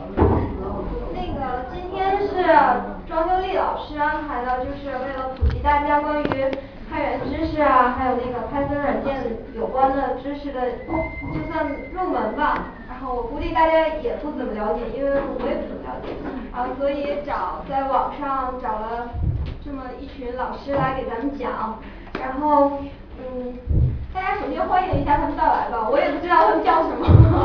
那个今天是庄修丽老师安排的，就是为了普及大家关于开源知识啊，还有那个 Python 软件有关的知识的，就算入门吧。然后我估计大家也不怎么了解，因为我也不怎么了解啊，所以在网上找了这么一群老师来给咱们讲。然后大家首先欢迎一下他们到来吧，我也不知道他们叫什么。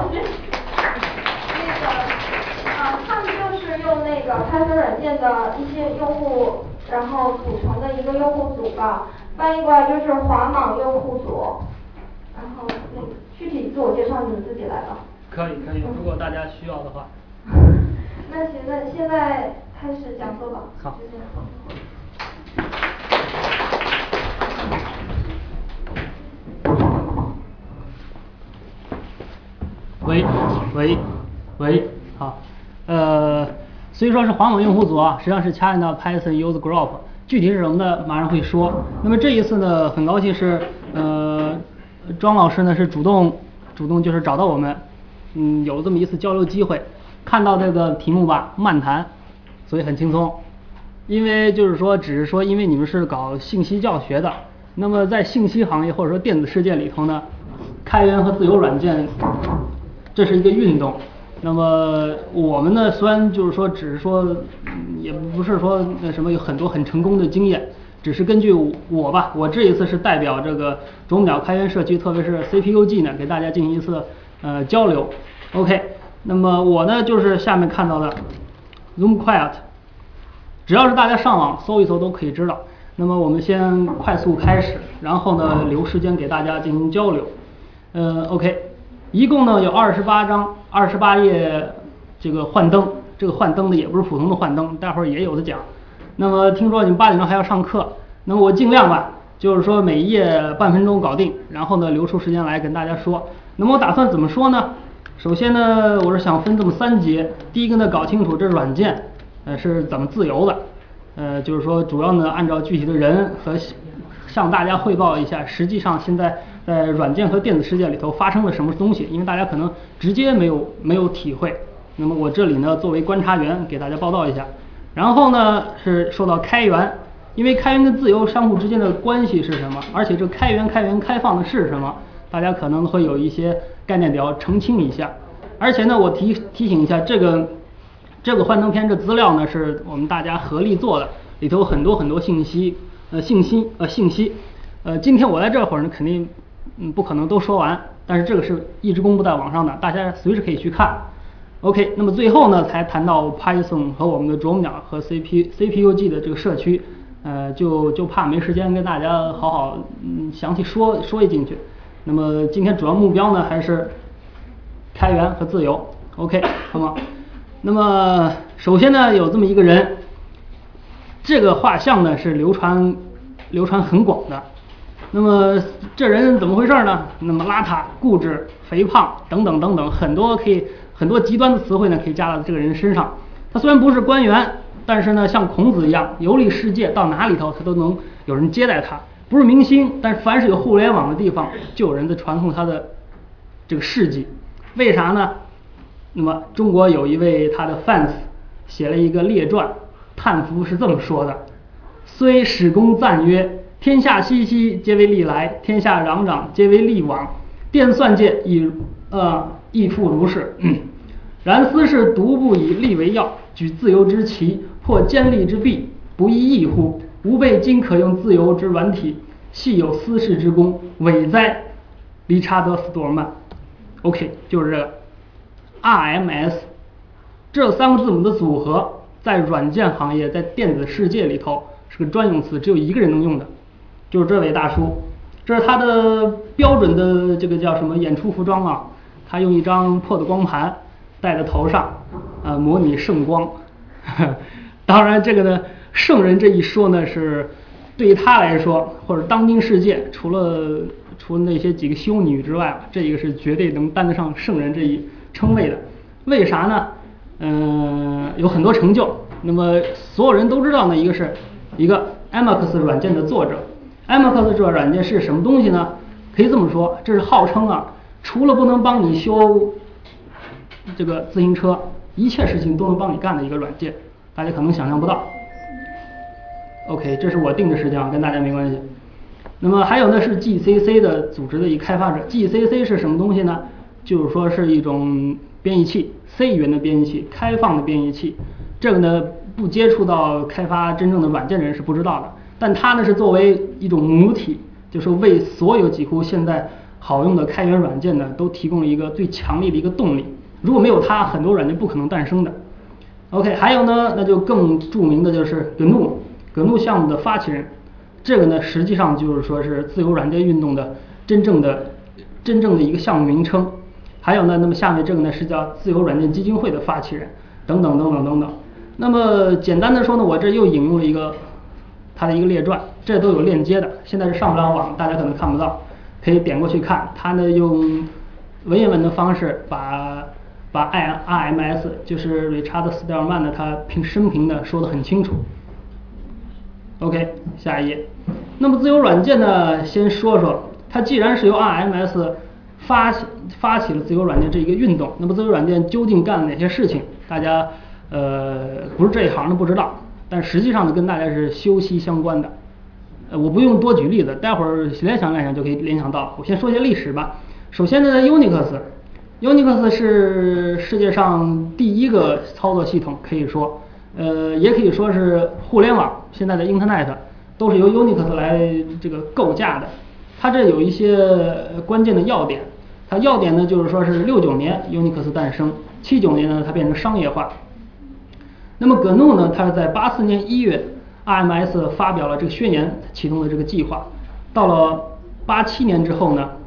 他们就是用那个Python软件的一些用户，然后组成的一个用户组吧，翻译过来就是华莽用户组。然后那个具体自我介绍你们自己来吧。 可以，如果大家需要的话。 那行，那现在开始讲课吧。 好。喂，好，虽说是华莽用户组啊，实际上是 China Python User Group， 具体是什么呢？马上会说。那么这一次呢，很高兴是庄老师呢是主动就是找到我们，有这么一次交流机会，看到这个题目吧，漫谈，所以很轻松。因为就是说，只是说因为你们是搞信息教学的，那么在信息行业或者说电子世界里头呢，开源和自由软件这是一个运动。那么我们呢，虽然就是说只是说也不是说什么有很多很成功的经验，只是根据我这一次是代表这个啄木鸟开源社区，特别是 CPUG 呢，给大家进行一次交流。 OK， 那么我呢就是下面看到的 Zoom Quiet， 只要是大家上网搜一搜都可以知道。那么我们先快速开始，然后呢留时间给大家进行交流。OK， 一共呢有28章28页这个幻灯，这个幻灯呢也不是普通的幻灯，待会儿也有的讲。那么听说你们8点钟还要上课，那么我尽量吧，就是说每一页半分钟搞定，然后呢留出时间来跟大家说。那么我打算怎么说呢？首先呢，我是想分这么3节。第一个呢，搞清楚这软件是怎么自由的，就是说主要呢按照具体的人和向大家汇报一下，实际上现在在软件和电子世界里头发生了什么东西，因为大家可能直接没有体会。那么我这里呢作为观察员给大家报道一下。然后呢是说到开源，因为开源跟自由相互之间的关系是什么，而且这开源开放的是什么，大家可能会有一些概念表澄清一下。而且呢我提醒一下，这个幻灯片这资料呢是我们大家合力做的，里头有很多信息。今天我在这会儿呢肯定不可能都说完，但是这个是一直公布在网上的，大家随时可以去看。OK， 那么最后呢才谈到 Python 和我们的啄木鸟和 CPUG 的这个社区，就怕没时间跟大家好好详细说一进去。那么今天主要目标呢还是开源和自由。 OK， 好吗？那么首先呢有这么一个人，这个画像呢是流传很广的。那么这人怎么回事呢？那么邋遢、固执、肥胖等等很多极端的词汇呢可以加到这个人身上。他虽然不是官员，但是呢像孔子一样游历世界，到哪里头他都能有人接待他。不是明星，但是凡是有互联网的地方就有人在传颂他的这个事迹。为啥呢？那么中国有一位他的 fans 写了一个列传，叹服是这么说的：虽史公赞曰，天下熙熙，皆为利来；天下攘攘，皆为利往。电算界亦复如是。然斯是独不以利为要，举自由之旗，破坚利之弊，不亦异乎？吾辈今可用自由之软体，系有私事之功，伟哉！理查德·斯多尔曼。OK， 就是这个 RMS 这3个字母的组合，在软件行业，在电子世界里头是个专用词，只有一个人能用的，就是这位大叔。这是他的标准的这个叫什么演出服装啊？他用一张破的光盘戴在头上，模拟圣光。当然，这个呢，圣人这一说呢，是对于他来说，或者当今世界，除了那些几个修女之外，这一个是绝对能担得上圣人这一称谓的。为啥呢？有很多成就。那么所有人都知道呢，一个 Emacs 软件的作者。Emacs 这软件是什么东西呢？可以这么说，这是号称除了不能帮你修这个自行车， 一切事情都能帮你干的一个软件，大家可能想象不到。OK， 这是我定的时间啊，跟大家没关系。那么还有呢是 GCC 的组织的一个开发者 ，GCC 是什么东西呢？就是说是一种编译器 ，C 语言的编译器，开放的编译器。这个呢不接触到开发真正的软件的人是不知道的，但它呢是作为一种母体，就是为所有几乎现在好用的开源软件呢都提供了一个最强力的一个动力。如果没有它，很多软件不可能诞生的。OK， 还有呢，那就更著名的就是 GNU 项目的发起人，这个呢实际上就是说是自由软件运动的真正的一个项目名称。还有呢，那么下面这个呢是叫自由软件基金会的发起人，等等等等等等。那么简单的说呢，我这又引入了一个它的一个列传，这都有链接的，现在是上不了网，大家可能看不到，可以点过去看。它呢用文言文的方式把 RMS 就是 Richard Stallman 的他生平的说得很清楚。OK， 下一页。那么自由软件呢，先说说它既然是由 RMS 发起了自由软件这一个运动，那么自由软件究竟干了哪些事情？大家不是这一行的不知道，但实际上呢跟大家是息息相关的。我不用多举例子，待会儿联想就可以联想到。我先说一些历史吧。首先呢 Unix 是世界上第一个操作系统，可以说，也可以说是互联网现在的 Internet 都是由 Unix 来这个构架的。它这有一些关键的要点，它要点呢就是说是69年 Unix 诞生，79年呢它变成商业化。那么 GNU 呢，它是在84年1月 RMS 发表了这个宣言，启动了这个计划。到了87年之后呢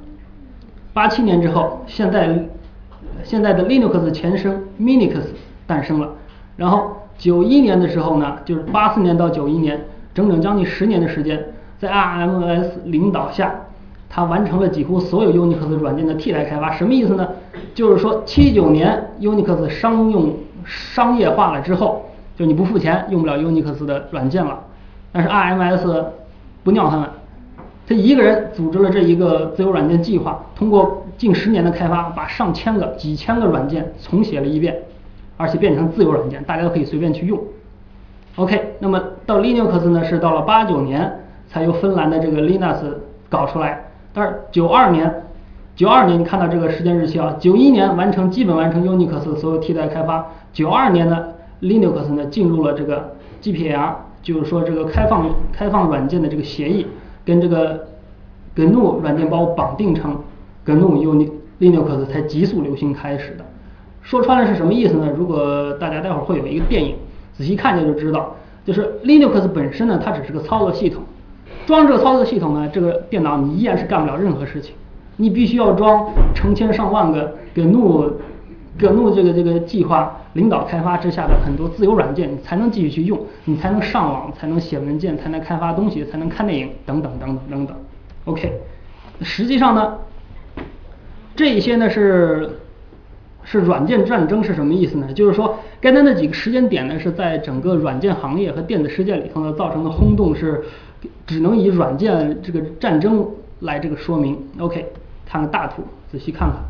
，87年之后，现在的 Linux 前身 Minix 诞生了。然后91年的时候呢，就是84年到91年，整整将近10年的时间，在 RMS 领导下，它完成了几乎所有 Unix 软件的替代开发。什么意思呢？就是说79年 Unix 商业化了之后，就你不付钱用不了 Unix 的软件了。但是 RMS 不尿他们，他一个人组织了这一个自由软件计划，通过近10年的开发，把几千个软件重写了一遍，而且变成自由软件，大家都可以随便去用。OK， 那么到 Linux 呢是到了89年才由芬兰的这个 Linux 搞出来，但是92年你看到这个时间日期啊，91年基本完成 Unix 所有替代开发，92年呢 Linux 呢进入了这个 GPL， 就是说这个开放软件的这个协议，跟这个 GNU 软件包绑定成 GNU Linux 才急速流行开始的。说穿了是什么意思呢？如果大家待会儿会有一个电影，仔细看就知道，就是 Linux 本身呢，它只是个操作系统。装这个操作系统呢，这个电脑你依然是干不了任何事情，你必须要装成千上万个 GNU 这个计划领导开发之下的很多自由软件，你才能继续去用，你才能上网，才能写文件，才能开发东西，才能看电影，等等等等等等。OK， 实际上呢，这一些呢是软件战争是什么意思呢？就是说，刚才那几个时间点呢，是在整个软件行业和电子世界里头呢造成的轰动，是只能以软件这个战争来这个说明。OK， 看看大图，仔细看看。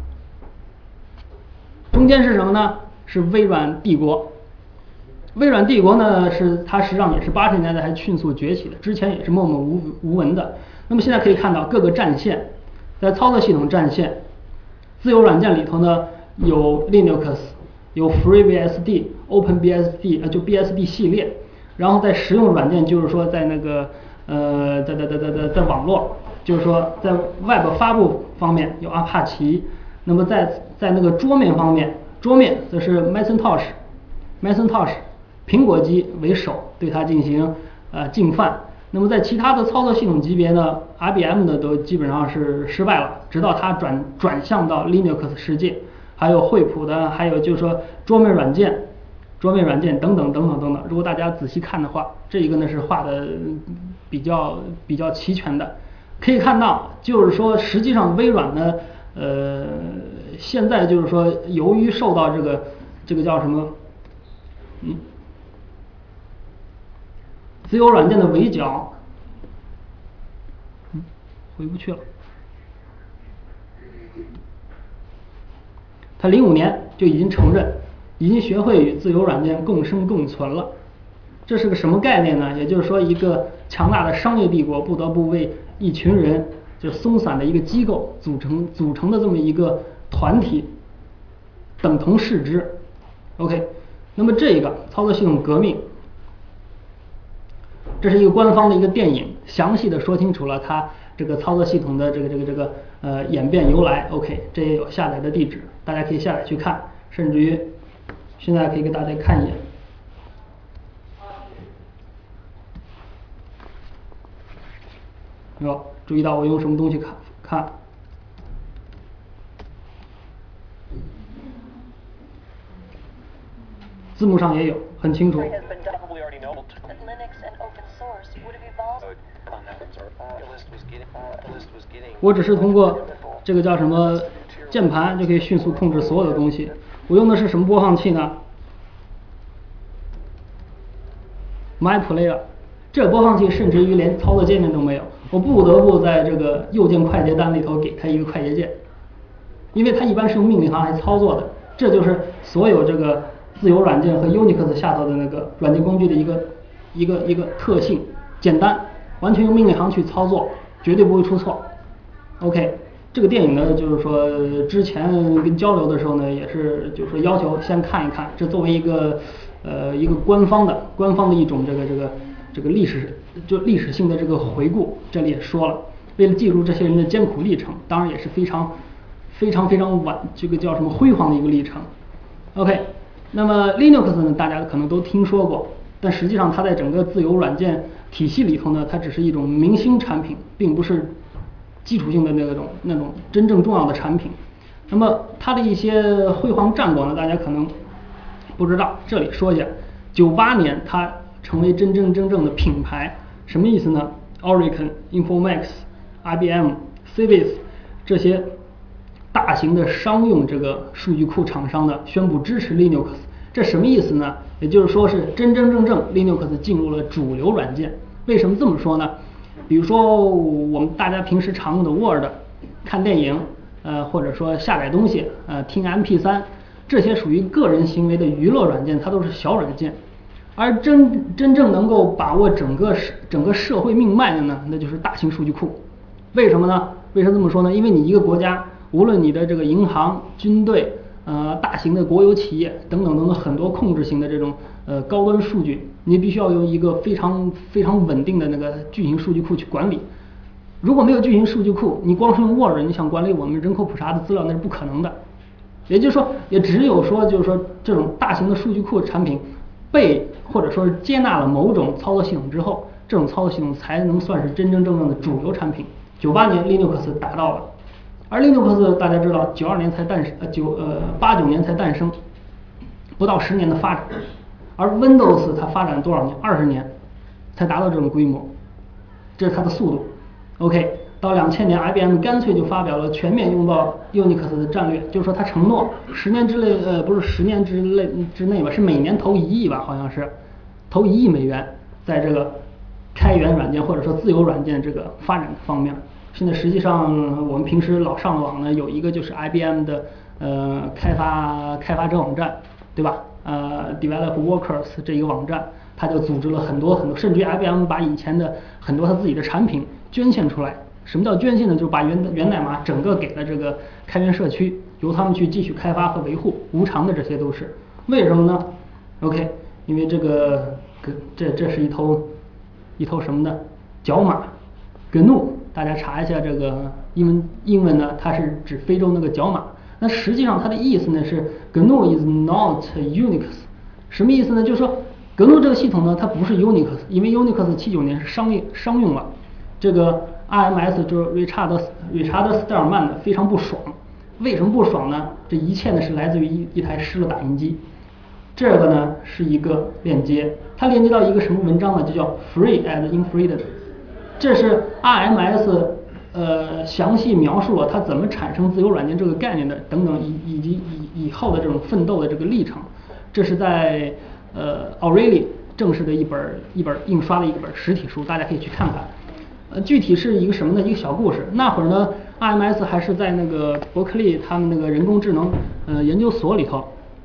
中间是什么呢？是微软帝国。微软帝国呢，它实际上也是80年代还迅速崛起的，之前也是默默无闻的。那么现在可以看到各个战线，在操作系统战线，自由软件里头呢有 Linux， 有 FreeBSD、OpenBSD， 就 BSD 系列。然后在实用软件，就是说在那个在网络，就是说在 Web 发布方面有阿帕奇。那么在那个桌面方面，则是 Macintosh， 苹果机为首对它进行进犯。那么在其他的操作系统级别呢 ，IBM 呢都基本上是失败了，直到它转向到 Linux 世界，还有惠普的，还有就是说桌面软件等等等等等等。如果大家仔细看的话，这一个呢是画的比较齐全的，可以看到就是说实际上微软呢现在就是说由于受到这个叫什么自由软件的围剿，回不去了。他05年就已经承认已经学会与自由软件共生共存了。这是个什么概念呢？也就是说，一个强大的商业帝国不得不为一群人就松散的一个机构组成的这么一个团体等同视之。OK， 那么这个操作系统革命，这是一个官方的一个电影，详细的说清楚了它这个操作系统的这个演变由来。OK， 这也有下载的地址，大家可以下载去看，甚至于现在可以给大家看一眼。有注意到我用什么东西看？字幕上也有，很清楚。我只是通过这个叫什么键盘就可以迅速控制所有的东西。我用的是什么播放器呢？ MyPlayer， 这个播放器甚至于连操作界面都没有，我不得不在这个右键快捷单里头给它一个快捷键，因为它一般是用命令行来操作的。这就是所有这个自由软件和 Unix 下头的那个软件工具的一个特性，简单，完全用命令行去操作，绝对不会出错。OK， 这个电影呢，就是说之前跟交流的时候呢，也是就是说要求先看一看，这作为一个官方的一种这个历史性的这个回顾，这里也说了，为了记住这些人的艰苦历程，当然也是非常这个叫什么辉煌的一个历程。OK， 那么 Linux 呢，大家可能都听说过，但实际上它在整个自由软件体系里头呢，它只是一种明星产品，并不是基础性的那种真正重要的产品。那么它的一些辉煌战果呢，大家可能不知道，这里说一下。98年它成为真正的品牌，什么意思呢？ Oracle、Informatics、IBM、Civis 这些大型的商用这个数据库厂商呢，宣布支持 Linux。这什么意思呢？也就是说是真正 Linux 进入了主流软件。为什么这么说呢？比如说我们大家平时常用的 Word， 看电影，或者说下载东西，听 MP3， 这些属于个人行为的娱乐软件，它都是小软件。而真正能够把握整个社会命脉的呢，那就是大型数据库。为什么呢？为什么这么说呢？因为你一个国家，无论你的这个银行、军队、大型的国有企业等等很多控制型的这种高端数据，你必须要用一个非常稳定的那个巨型数据库去管理。如果没有巨型数据库，你光是用 Word， 你想管理我们人口普查的资料，那是不可能的。也就是说，也只有说，就是说这种大型的数据库产品或者说是接纳了某种操作系统之后，这种操作系统才能算是真正的主流产品。98年 Linux 达到了，而 Linux 大家知道，89年才诞生，不到10年的发展。而 Windows 它发展多少年？20年才达到这种规模，这是它的速度。OK， 到2000年 IBM 干脆就发表了全面拥抱 Unix 的战略，就是说它承诺10年之内，不是10年之内吧，是每年投1亿吧，好像是投1亿美元在这个开源软件或者说自由软件这个发展方面。现在实际上我们平时老上网呢，有一个就是 IBM 的开发者网站，对吧？Develop Workers 这一个网站，它就组织了很多，甚至于 IBM 把以前的很多它自己的产品捐献出来。什么叫捐献呢？就是把源代码整个给了这个开源社区，由他们去继续开发和维护，无偿的，这些都是。为什么呢 ？OK， 因为这是一头什么呢？角马 GNU， 大家查一下这个英文呢，它是指非洲那个角马。那实际上它的意思呢是 GNU is not Unix， 什么意思呢？就是说 GNU 这个系统呢，它不是 Unix， 因为 Unix 79年是商用了。这个 RMS 就是 Richard 斯特尔曼的非常不爽。为什么不爽呢？这一切呢是来自于一台湿了打印机。这个呢是一个链接，它连接到一个什么文章呢？就叫 Free as in Freedom。这是 RMS 详细描述了它怎么产生自由软件这个概念的等等，以及以后的这种奋斗的这个历程。这是在O'Reilly 正式的一本印刷的一本实体书，大家可以去看看。具体是一个什么呢？一个小故事。那会儿呢 ，RMS 还是在那个伯克利他们那个人工智能研究所里头。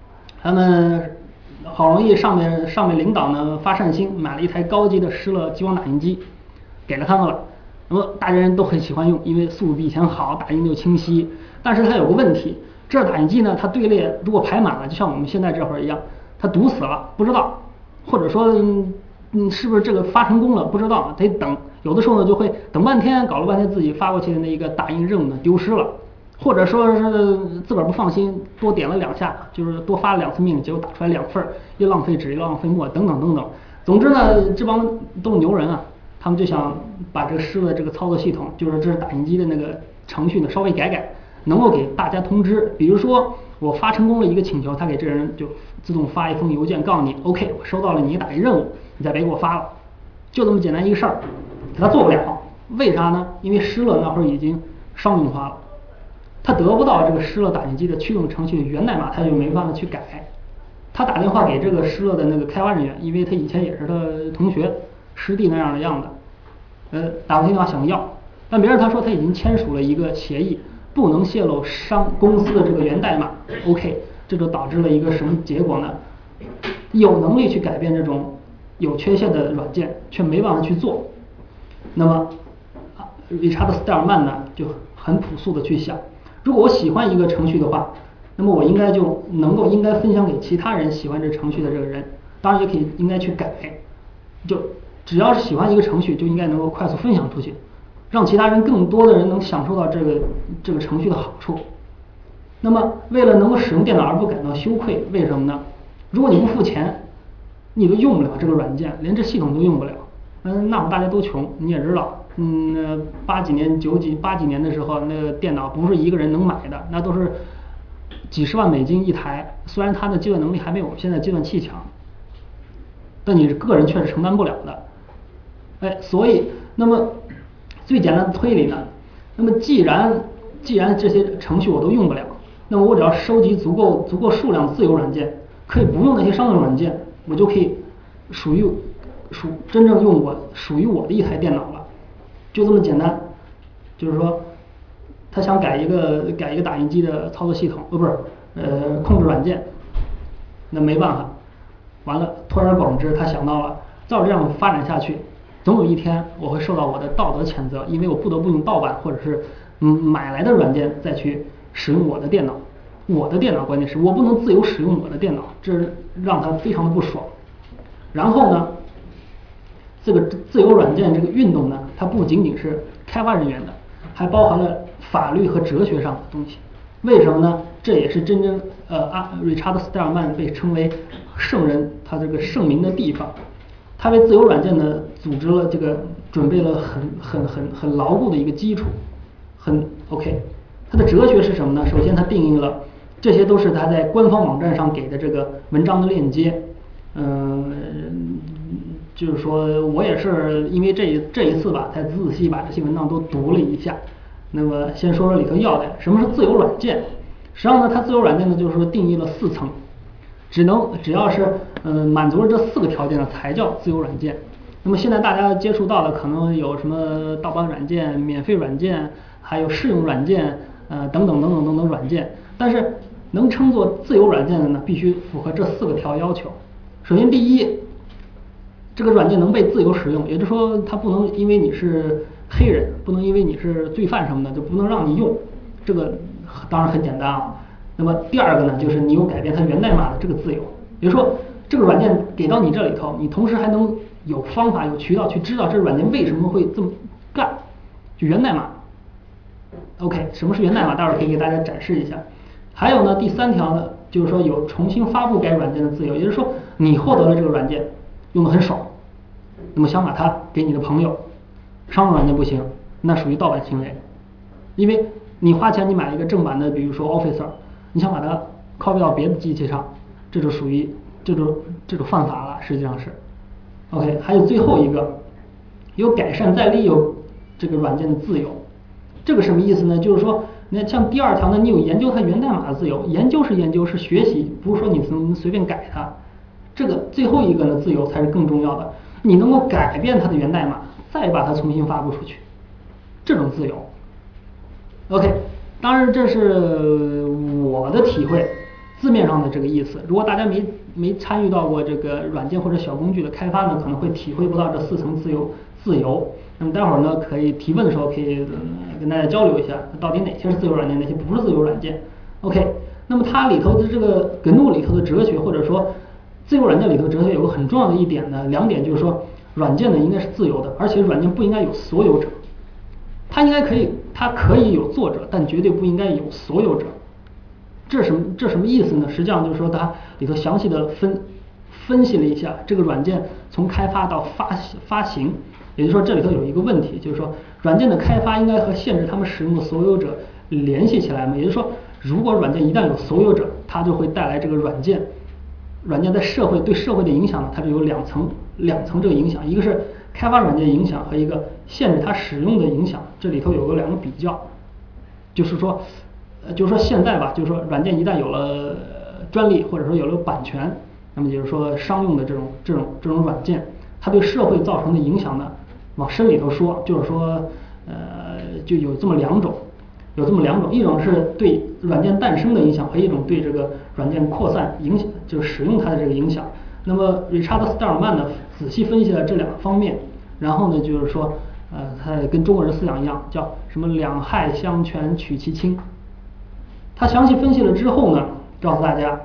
他们好容易上面领导呢发善心，买了一台高级的施乐激光打印机，给了他们了。那么大家人都很喜欢用，因为速度比以前好，打印就清晰。但是它有个问题，这打印机呢，它队列如果排满了，就像我们现在这会儿一样，它堵死了，不知道，或者说是不是这个发成功了，不知道，得等。有的时候呢就会等半天，搞了半天自己发过去的那一个打印任务呢丢失了，或者说是自个儿不放心，多点了2下，就是多发了2次命令，结果打出来2份，又浪费纸又浪费墨等等等等。总之呢，这帮都是牛人啊，他们就想把这个施乐这个操作系统，就是这是打印机的那个程序呢稍微改改，能够给大家通知。比如说我发成功了一个请求，他给这人就自动发一封邮件告诉你 OK 我收到了你打印任务，你再别给我发了，就这么简单一个事儿。他做不了，为啥呢？因为施乐那会儿已经商用化了，他得不到这个施乐打印机的驱动程序的源代码，他就没办法去改。他打电话给这个施乐的那个开发人员，因为他以前也是他同学师弟那样的样子，打过电话想要，但别人他说他已经签署了一个协议，不能泄露公司的这个源代码。OK， 这就导致了一个什么结果呢？有能力去改变这种有缺陷的软件，却没办法去做。那么Richard Stallman 呢就很朴素的去想，如果我喜欢一个程序的话，那么我应该分享给其他人喜欢这程序的这个人，当然也可以应该去改，就只要是喜欢一个程序，就应该能够快速分享出去，让其他人更多的人能享受到这个程序的好处。那么为了能够使用电脑而不感到羞愧，为什么呢？如果你不付钱，你都用不了这个软件，连这系统都用不了。那会大家都穷，你也知道，80几年、80几年的时候，那个电脑不是一个人能买的，那都是几十万美金一台。虽然它的计算能力还没有现在计算器强，但你个人却是承担不了的。所以那么最简单的推理呢，那么既然这些程序我都用不了，那么我只要收集足够数量的自由软件，可以不用那些商用软件，我就可以真正用属于我的一台电脑了，就这么简单。就是说，他想改一个打印机的操作系统，控制软件，那没办法。完了，托而广之，他想到了，照这样发展下去，总有一天我会受到我的道德谴责，因为我不得不用盗版或者是买来的软件再去使用我的电脑。我的电脑关键是我不能自由使用我的电脑，这让他非常的不爽。然后呢，这个自由软件这个运动呢，它不仅仅是开发人员的，还包含了法律和哲学上的东西。为什么呢？这也是真正Richard Stallman 被称为圣人，他这个圣明的地方。他为自由软件呢准备了很牢固的一个基础，很 OK。他的哲学是什么呢？首先他定义了，这些都是他在官方网站上给的这个文章的链接。就是说我也是因为这一次吧，才仔细把这些文章都读了一下。那么先说说里头要点，什么是自由软件？实际上呢，它自由软件呢就是说定义了4层，只要是满足了这4个条件呢，才叫自由软件。那么现在大家接触到的可能有什么盗版软件、免费软件，还有试用软件，等等软件。但是能称作自由软件的呢，必须符合这4个要求。首先，第一，这个软件能被自由使用，也就是说，它不能因为你是黑人，不能因为你是罪犯什么的，就不能让你用。这个当然很简单啊。那么第二个呢，就是你有改变它源代码的这个自由，也就是说，这个软件给到你这里头，你同时还能有方法、有渠道去知道这个软件为什么会这么干，就源代码。OK， 什么是源代码？待会儿可以给大家展示一下。还有呢，第3条呢，就是说有重新发布该软件的自由，也就是说，你获得了这个软件，用得很爽，那么想把它给你的朋友，商用软件不行，那属于盗版行为，因为你花钱你买一个正版的，比如说 Office， 你想把它 copy 到别的机器上，这就属于这种犯法了，实际上是。OK， 还有最后一个，有改善再利用这个软件的自由，这个什么意思呢？就是说，那像第2条呢，你有研究它源代码的自由，研究是学习，不是说你能随便改它。这个最后一个呢，自由才是更重要的，你能够改变它的源代码，再把它重新发布出去，这种自由。OK， 当然这是我的体会， 字面上的这个意思。如果大家没参与到过这个软件或者小工具的开发呢，可能会体会不到这4层自由。那么待会儿呢，可以提问的时候可以跟大家交流一下，到底哪些是自由软件，哪些不是自由软件。OK， 那么它里头的这个 GNU 里头的哲学，或者说自由软件里头哲学有个很重要的一点呢，2点就是说，软件呢应该是自由的，而且软件不应该有所有者。它可以有作者，但绝对不应该有所有者。这什么意思呢？实际上就是说，它里头详细的分析了一下这个软件从开发到发行，也就是说这里头有一个问题，就是说软件的开发应该和限制他们使用的所有者联系起来嘛。也就是说，如果软件一旦有所有者，它就会带来这个软件在对社会的影响呢，它就有两层这个影响，一个是开发软件影响和一个限制它使用的影响。这里头有个2个比较，就是说现在吧，就是说软件一旦有了专利或者说有了版权，那么就是说商用的这种软件，它对社会造成的影响呢，往深里头说，就是说就有这么两种，一种是对软件诞生的影响，和一种对这个软件扩散影响，就是使用它的这个影响。那么 Richard Stallman 呢仔细分析了这2个方面，然后呢就是说他跟中国人思想一样，叫什么两害相权取其轻。他详细分析了之后呢，告诉大家，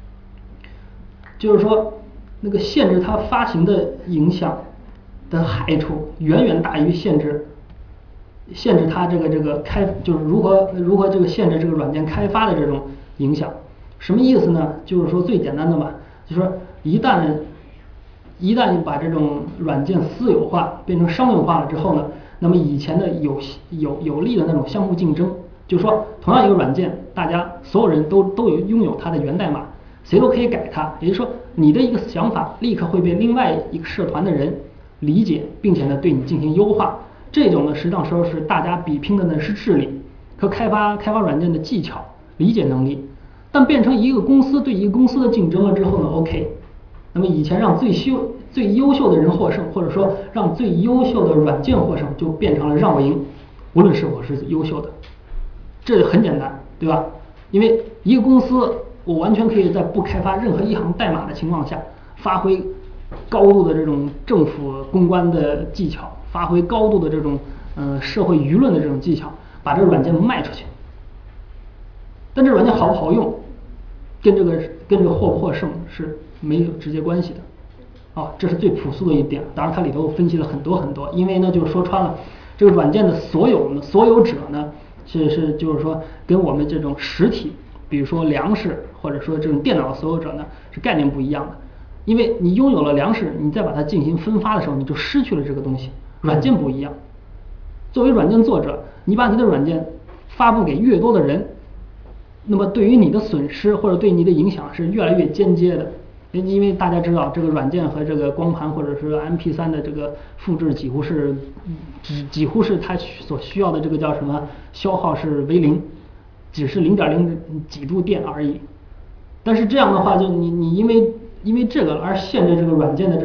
就是说那个限制它发行的影响的害处远远大于限制它这个就是如何这个限制这个软件开发的这种影响。什么意思呢？就是说最简单的吧，就是说一旦你把这种软件私有化变成商用化了之后呢，那么以前的有利的那种相互竞争，就是说同样一个软件，大家所有人都拥有它的源代码，谁都可以改它，也就是说你的一个想法立刻会被另外一个社团的人理解，并且呢对你进行优化。这种呢实际上说是大家比拼的呢是智力和开发软件的技巧、理解能力。但变成一个公司对一个公司的竞争了之后呢 ，OK， 那么以前让最优秀的人获胜，或者说让最优秀的软件获胜，就变成了让我赢，无论是否是优秀的。这很简单，对吧？因为一个公司，我完全可以在不开发任何一行代码的情况下，发挥高度的这种政府公关的技巧，发挥高度的这种社会舆论的这种技巧，把这个软件卖出去。但这软件好不好用，跟这个获不获胜是没有直接关系的。这是最朴素的一点。当然，它里头分析了很多，因为呢，就是说穿了，这个软件的所有者呢，就是说跟我们这种实体，比如说粮食或者说这种电脑的所有者呢，是概念不一样的。因为你拥有了粮食，你再把它进行分发的时候，你就失去了这个东西。软件不一样，作为软件作者，你把你的软件发布给越多的人，那么对于你的损失或者对你的影响是越来越间接的。因为大家知道，这个软件和这个光盘或者是 MP3 的这个复制几乎是它所需要的这个叫什么消耗是为0，只是0.0几度电而已。但是这样的话，就你因为这个而限制这个软件的这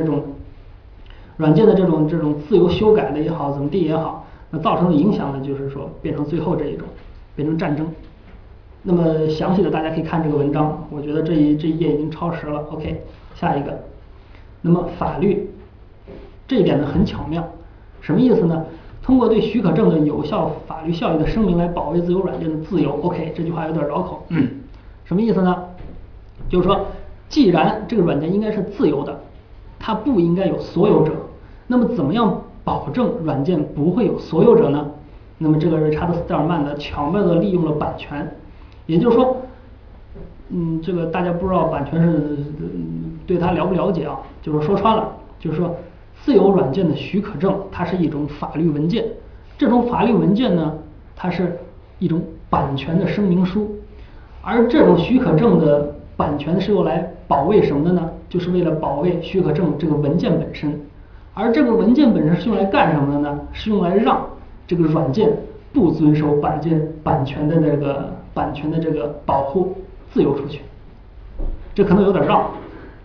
种自由修改的也好，怎么地也好，那造成的影响呢，就是说变成最后这一种，变成战争。那么详细的大家可以看这个文章，我觉得这一页已经超时了。OK， 下一个。那么法律这一点呢很巧妙，什么意思呢？通过对许可证的有效法律效益的声明来保卫自由软件的自由。OK， 这句话有点绕口，什么意思呢？就是说，既然这个软件应该是自由的，它不应该有所有者，那么怎么样保证软件不会有所有者呢？那么这个Richard Stallman呢巧妙地利用了版权。也就是说，这个大家不知道版权是对它了不了解啊？就是说穿了，就是说自由软件的许可证，它是一种法律文件。这种法律文件呢，它是一种版权的声明书。而这种许可证的版权是用来保卫什么的呢？就是为了保卫许可证这个文件本身。而这个文件本身是用来干什么的呢？是用来让这个软件不遵守版权的这个保护自由出去。这可能有点绕，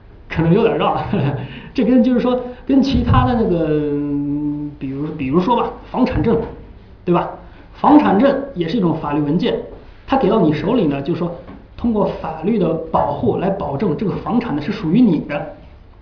这就是说跟其他的那个，比如说吧，房产证，对吧？房产证也是一种法律文件，它给到你手里呢，就是说通过法律的保护来保证这个房产呢是属于你的，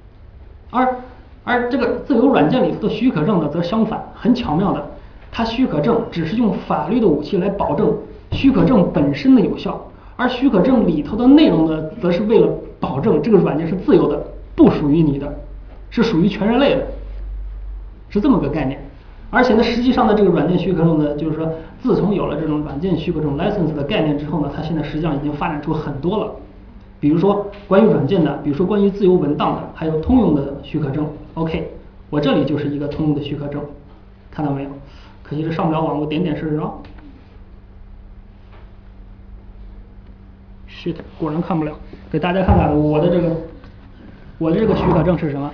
而这个自由软件里头的许可证呢，则相反，很巧妙的，它许可证只是用法律的武器来保证许可证本身的有效，而许可证里头的内容呢，则是为了保证这个软件是自由的，不属于你的，是属于全人类的，是这么个概念。而且呢，实际上呢，这个软件许可证呢，就是说，自从有了这种软件许可证 license 的概念之后呢，它现在实际上已经发展出很多了。比如说关于软件的，比如说关于自由文档的，还有通用的许可证。OK， 我这里就是一个通用的许可证，看到没有？可惜这上不了网，我点试试啊。shit， 果然看不了。给大家看看我的这个许可证是什么？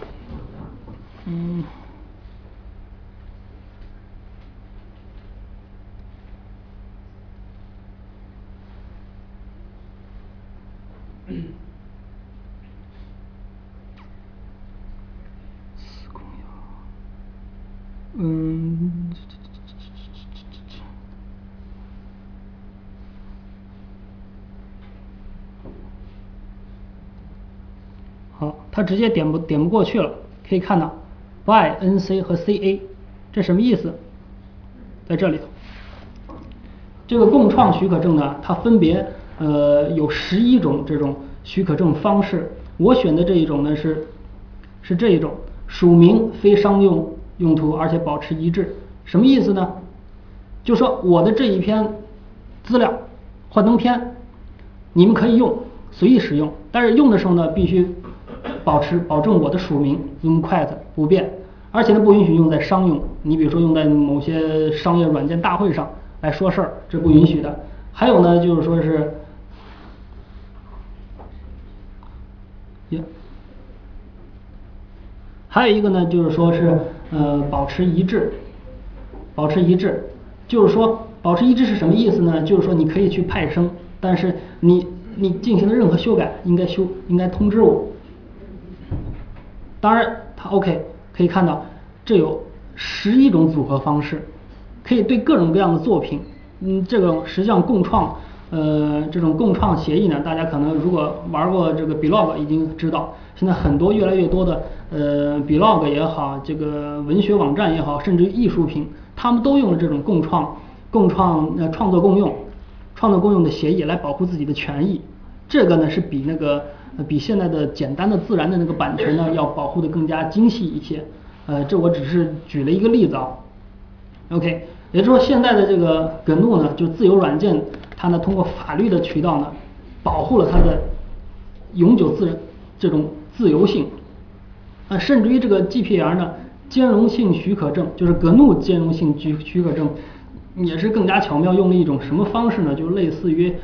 好，它直接点不过去了。可以看到 by NC 和 CA， 这什么意思？在这里头，这个共创许可证呢，它分别有11种这种许可证方式。我选的这一种呢是这一种，署名非商用用途，而且保持一致。什么意思呢？就说我的这一篇资料幻灯片，你们可以用，随意使用，但是用的时候呢，必须保证我的署名 Zoom Quiet 不变，而且呢，不允许用在商用。你比如说用在某些商业软件大会上来说事儿，这不允许的。还有呢，就是说是，还有一个呢，就是说是保持一致。保持一致，就是说保持一致是什么意思呢？就是说你可以去派生，但是你进行的任何修改应该通知我。当然，它 OK 可以看到，这有11种组合方式，可以对各种各样的作品，这个实际上共创，这种共创协议呢，大家可能如果玩过这个 Blog 已经知道，现在很多越来越多的Blog 也好，这个文学网站也好，甚至于艺术品，他们都用了这种创作共用的协议来保护自己的权益。这个呢是比现在的简单的自然的那个版权呢要保护的更加精细一些。这我只是举了一个例子啊。OK， 也就是说现在的这个GNU呢，就自由软件，它呢通过法律的渠道呢，保护了它的永久这种自由性。甚至于这个 GPL 呢，兼容性许可证，就是GNU兼容性许可证，也是更加巧妙，用了一种什么方式呢？就类似于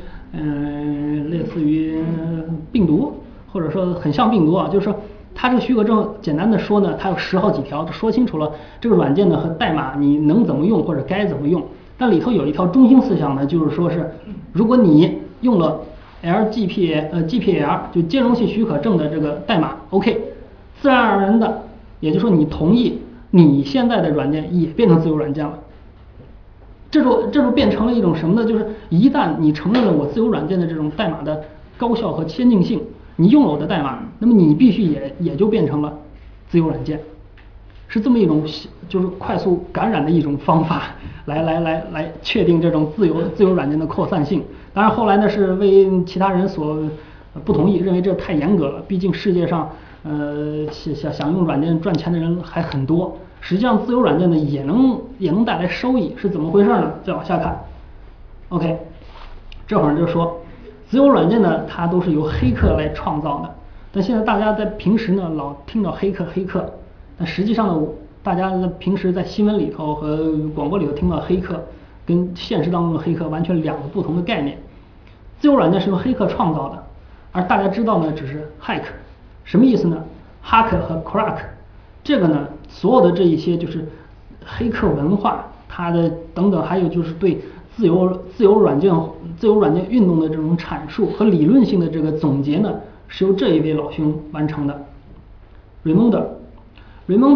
病毒，或者说很像病毒啊，就是说它这个许可证简单的说呢，它有10好几条，就说清楚了这个软件呢和代码你能怎么用或者该怎么用。但里头有一条中心思想呢，就是说是如果你用了 GPL 就兼容性许可证的这个代码 ，OK， 自然而然的，也就是说你同意你现在的软件也变成自由软件了。这就变成了一种什么呢？就是一旦你承认了我自由软件的这种代码的高效和先进性，你用了我的代码，那么你必须也就变成了自由软件，是这么一种就是快速感染的一种方法，来确定这种自由软件的扩散性。当然后来呢是为其他人所不同意，认为这太严格了，毕竟世界上想用软件赚钱的人还很多。实际上自由软件呢也能带来收益，是怎么回事呢？再往下看 OK， 这会儿就说自由软件呢它都是由黑客来创造的，但现在大家在平时呢老听到黑客，但实际上呢大家平时在新闻里头和广播里头听到黑客跟现实当中的黑客完全两个不同的概念。自由软件是用黑客创造的，而大家知道呢只是 hack， 什么意思呢？ hack 和 crack，这个呢，所有的这一些就是黑客文化，它的等等，还有就是对自由软件运动的这种阐述和理论性的这个总结呢，是由这一位老兄完成的。Raymond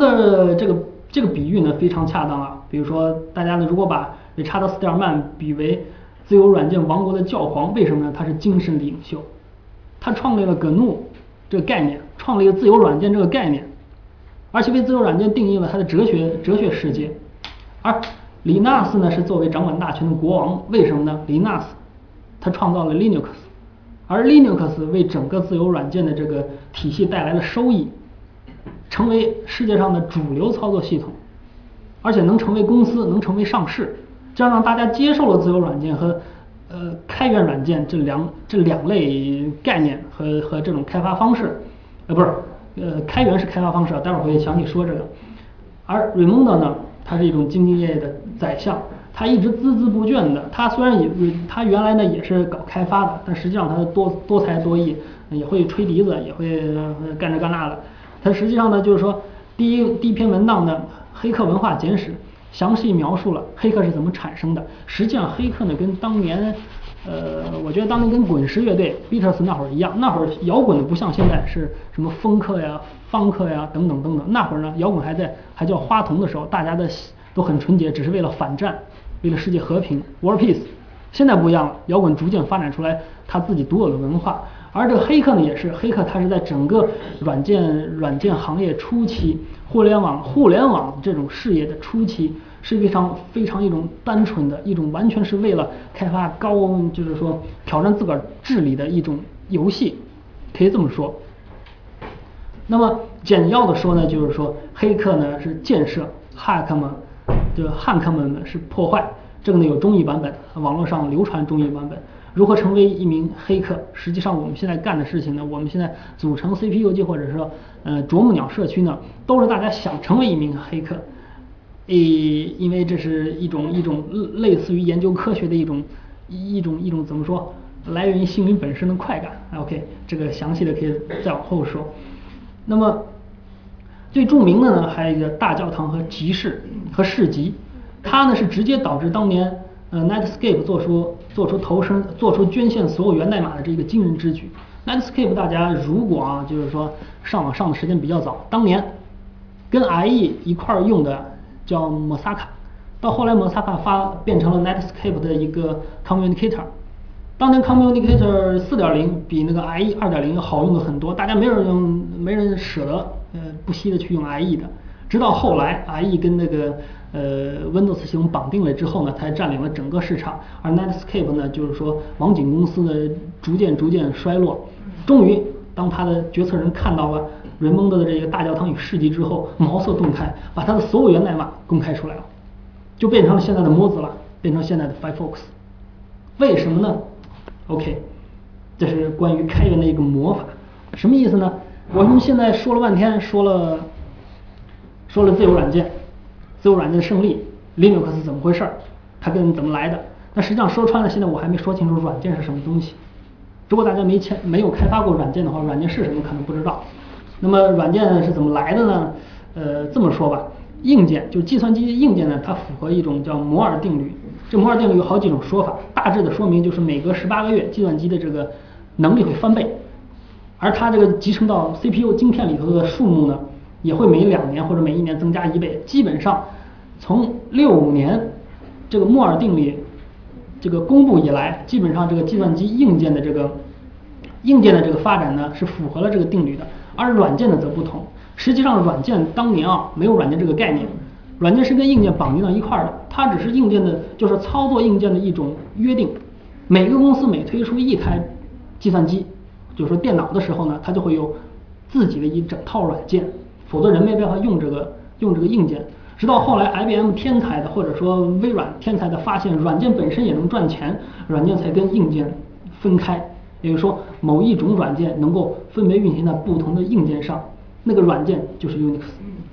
这个比喻呢非常恰当啊。比如说，大家呢如果把理查德·斯蒂尔曼比为自由软件王国的教皇，为什么呢？他是精神领袖，他创立了 GNU 这个概念，创立了自由软件这个概念，而且为自由软件定义了他的哲学世界。而李纳斯呢是作为掌管大权的国王，为什么呢？李纳斯他创造了 Linux， 而 Linux 为整个自由软件的这个体系带来了收益，成为世界上的主流操作系统，而且能成为公司，能成为上市，这样让大家接受了自由软件和开源软件这两类概念和这种开发方式，不是开源是开发方式，待会儿会详细说这个。而 Raimundo 呢，他是一种兢兢业业的宰相，他一直孜孜不倦的，他虽然他原来呢也是搞开发的，但实际上他多才多艺，也会吹笛子，也会干这干那的。他实际上呢就是说第一篇文档呢《黑客文化简史》详细描述了黑客是怎么产生的。实际上黑客呢跟当年我觉得当年跟滚石乐队 Beatles 那会儿一样，那会儿摇滚的不像现在是什么风客呀、方客呀等等等等，那会儿呢摇滚还叫花童的时候，大家的都很纯洁，只是为了反战，为了世界和平 World Peace。现在不一样了，摇滚逐渐发展出来他自己独有的文化。而这个黑客呢也是，黑客它是在整个软件行业初期，互联网这种事业的初期，是非常一种单纯的一种，完全是为了开发就是说挑战自个儿治理的一种游戏，可以这么说。那么简要的说呢，就是说黑客呢是建设，汉克们是破坏。这个呢有中译版本，网络上流传中译版本。如何成为一名黑客？实际上我们现在干的事情呢，我们现在组成 CPUG 或者说啄木鸟社区呢，都是大家想成为一名黑客。因为这是一种类似于研究科学的一种怎么说，来源于心灵本身的快感。OK， 这个详细的可以再往后说。那么最著名的呢，还有一个大教堂和集市和市集，它呢是直接导致当年Netscape 做出捐献所有源代码的这个惊人之举。Netscape 大家如果就是说上网上的时间比较早，当年跟 IE 一块用的叫 Mosaka， 到后来 Mosaka 变成了 Netscape 的一个 Communicator。当年 Communicator 4.0 比那个 IE 2.0 好用的很多，大家没人舍得不惜的去用 IE 的。直到后来 IE 跟那个Windows 系统绑定了之后呢，才占领了整个市场。而 Netscape 呢，就是说网景公司的逐渐衰落。终于，当他的决策人看到了Raimundo的这个大教堂与市集之后，茅塞顿开，把他的所有源代码公开出来了，就变成了现在的Mozilla，变成现在的 Firefox。为什么呢 ？OK， 这是关于开源的一个魔法。什么意思呢？我们现在说了半天，说了自由软件的胜利 ，Linux 是怎么回事？它怎么来的？那实际上说穿了，现在我还没说清楚软件是什么东西。如果大家没有开发过软件的话，软件是什么可能不知道。那么软件是怎么来的呢？这么说吧，硬件就是计算机硬件呢，它符合一种叫摩尔定律。这摩尔定律有好几种说法，大致的说明就是每隔18个月，计算机的这个能力会翻倍，而它这个集成到 CPU 晶片里头的数目呢，也会每2年或者每1年增加1倍。基本上从65年这个摩尔定律这个公布以来，基本上这个计算机硬件的这个发展呢是符合了这个定律的，而软件呢则不同。实际上软件当年没有软件这个概念，软件是跟硬件绑定到一块儿的，它只是硬件的就是操作硬件的一种约定。每个公司每推出一台计算机，就是说电脑的时候呢，它就会有自己的一整套软件，否则人没办法用这个硬件。直到后来 IBM 天才的或者说微软天才的发现软件本身也能赚钱，软件才跟硬件分开，也就是说某一种软件能够分别运行在不同的硬件上，那个软件就是 Unix。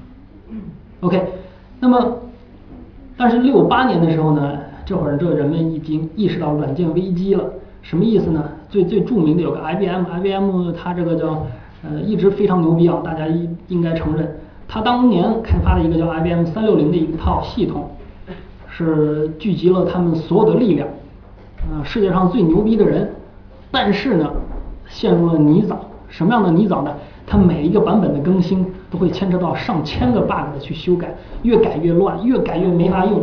OK， 那么但是68年的时候呢，这会儿人们已经意识到软件危机了。什么意思呢？最著名的有个 IBM 它这个叫一直非常牛逼大家应该承认，它当年开发的一个叫 IBM 360的一套系统，是聚集了他们所有的力量，世界上最牛逼的人，但是呢陷入了泥沼。什么样的泥沼呢？它每一个版本的更新都会牵扯到上千个 bug 的去修改，越改越乱，越改越没法用。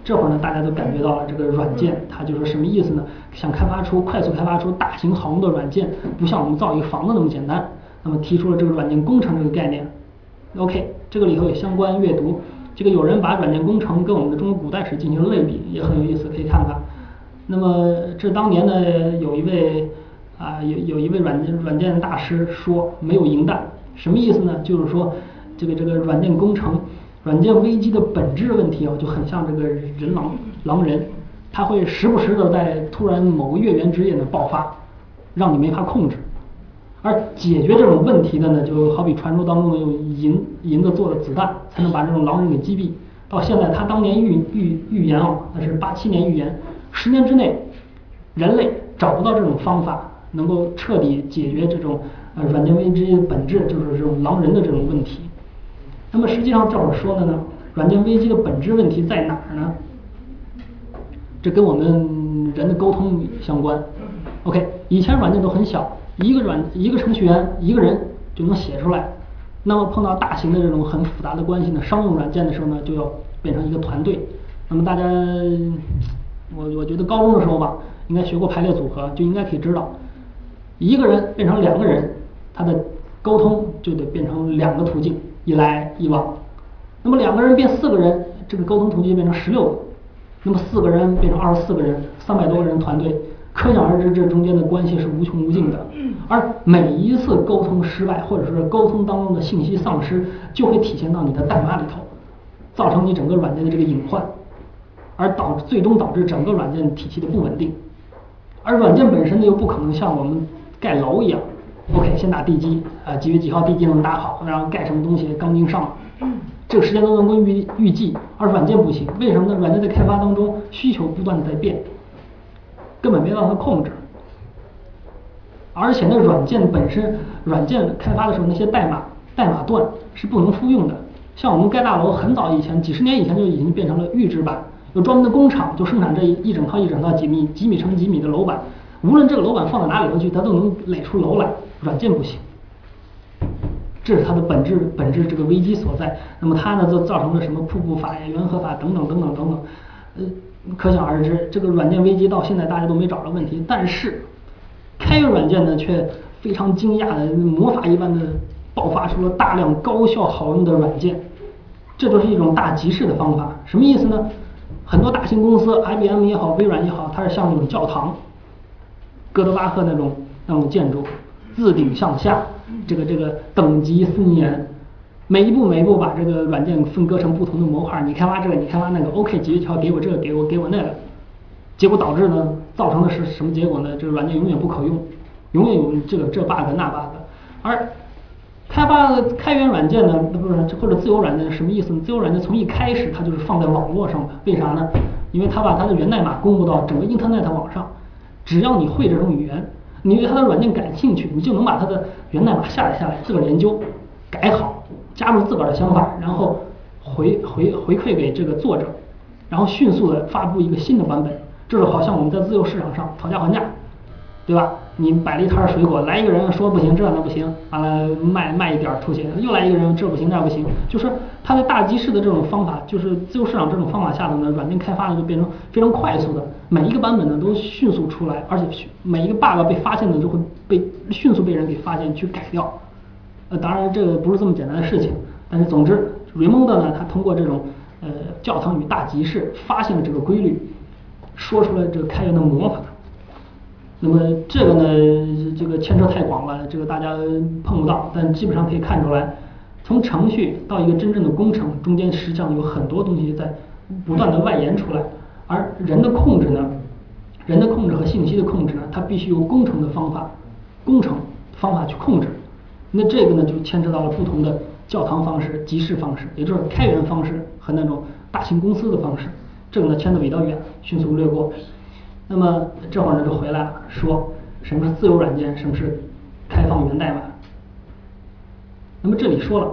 这会儿呢，大家都感觉到了这个软件它就是什么意思呢？想快速开发出大型好用的软件，不像我们造一个房子那么简单。那么提出了这个软件工程这个概念。OK， 这个里头有相关阅读。这个有人把软件工程跟我们的中国古代史进行了类比，也很有意思，可以看看。那么这当年呢，有一位软件大师说没有银弹，什么意思呢？就是说这个软件工程、软件危机的本质问题就很像这个狼人，他会时不时的在突然某个月圆之夜的爆发，让你没法控制。而解决这种问题的呢，就好比传说当中的用银子做的子弹，才能把这种狼人给击毙。到现在，他当年预言那是87年预言，10年之内，人类找不到这种方法，能够彻底解决这种软件危机的本质，就是这种狼人的这种问题。那么实际上这会儿说的呢，软件危机的本质问题在哪儿呢？这跟我们人的沟通相关。OK， 以前软件都很小。一个程序员一个人就能写出来，那么碰到大型的这种很复杂的关系呢，商用软件的时候呢，就要变成一个团队。那么大家，我觉得高中的时候吧，应该学过排列组合，就应该可以知道，一个人变成2个人，他的沟通就得变成2个途径，一来一往。那么2个人变4个人，这个沟通途径变成16个，那么4个人变成24个人，300多个人团队。可想而知，这中间的关系是无穷无尽的，而每一次沟通失败，或者是沟通当中的信息丧失，就会体现到你的代码里头，造成你整个软件的这个隐患，而最终导致整个软件体系的不稳定。而软件本身呢，又不可能像我们盖楼一样 ，OK， 先打地基，几月几号地基能打好，然后盖什么东西，钢筋上，这个时间都能够预计。而软件不行，为什么呢？软件在开发当中需求不断的在变。根本没办法控制，而且呢，软件本身，软件开发的时候那些代码段是不能复用的。像我们盖大楼，很早以前，几十年以前就已经变成了预制板，有专门的工厂就生产这一整套几米乘几米的楼板，无论这个楼板放到哪里头去，它都能垒出楼来。软件不行，这是它的本质这个危机所在。那么它呢，就造成了什么瀑布法呀、元核法等等，可想而知，这个软件危机到现在大家都没找着问题，但是开源软件呢却非常惊讶的魔法一般的爆发出了大量高效好用的软件，这就是一种大集市的方法。什么意思呢？很多大型公司 IBM 也好，微软也好，它是像那种教堂，哥德巴赫那种建筑，自顶向下，这个等级森严。每一步把这个软件分割成不同的模块，你开发这个，你开发那个 ，OK， 几月几号给我这个，给我那个，结果导致呢，造成的是什么结果呢？这个软件永远不可用，永远有这 bug 那 bug。而开源软件呢，不是或者自由软件什么意思呢？自由软件从一开始它就是放在网络上的，为啥呢？因为它把它的源代码公布到整个 Internet 网上，只要你会这种语言，你对它的软件感兴趣，你就能把它的源代码下来，自个儿研究，改好。加入自个儿的想法，然后回馈给这个作者，然后迅速的发布一个新的版本。这就好像我们在自由市场上讨价还价，对吧？你摆了一摊水果，来一个人说不行，这那不行，完了卖一点出去，又来一个人这不行那不行，就是它在大集市的这种方法，就是自由市场这种方法下的呢，软件开发呢就变成非常快速的，每一个版本呢都迅速出来，而且每一个 bug 被发现的就会迅速被人给发现去改掉。当然这个不是这么简单的事情，但是总之 Raymond 呢，他通过这种教堂与大集市发现了这个规律，说出了这个开源的魔法。那么这个呢，这个牵扯太广了，这个大家碰不到，但基本上可以看出来，从程序到一个真正的工程中间，实际上有很多东西在不断的外延出来，而人的控制呢，人的控制和信息的控制呢，它必须由工程方法去控制。那这个呢，就牵扯到了不同的教堂方式、集市方式，也就是开源方式和那种大型公司的方式。这个呢，牵得比较远，迅速略过。那么这会儿呢，就回来了，说什么是自由软件，什么是开放源代码。那么这里说了，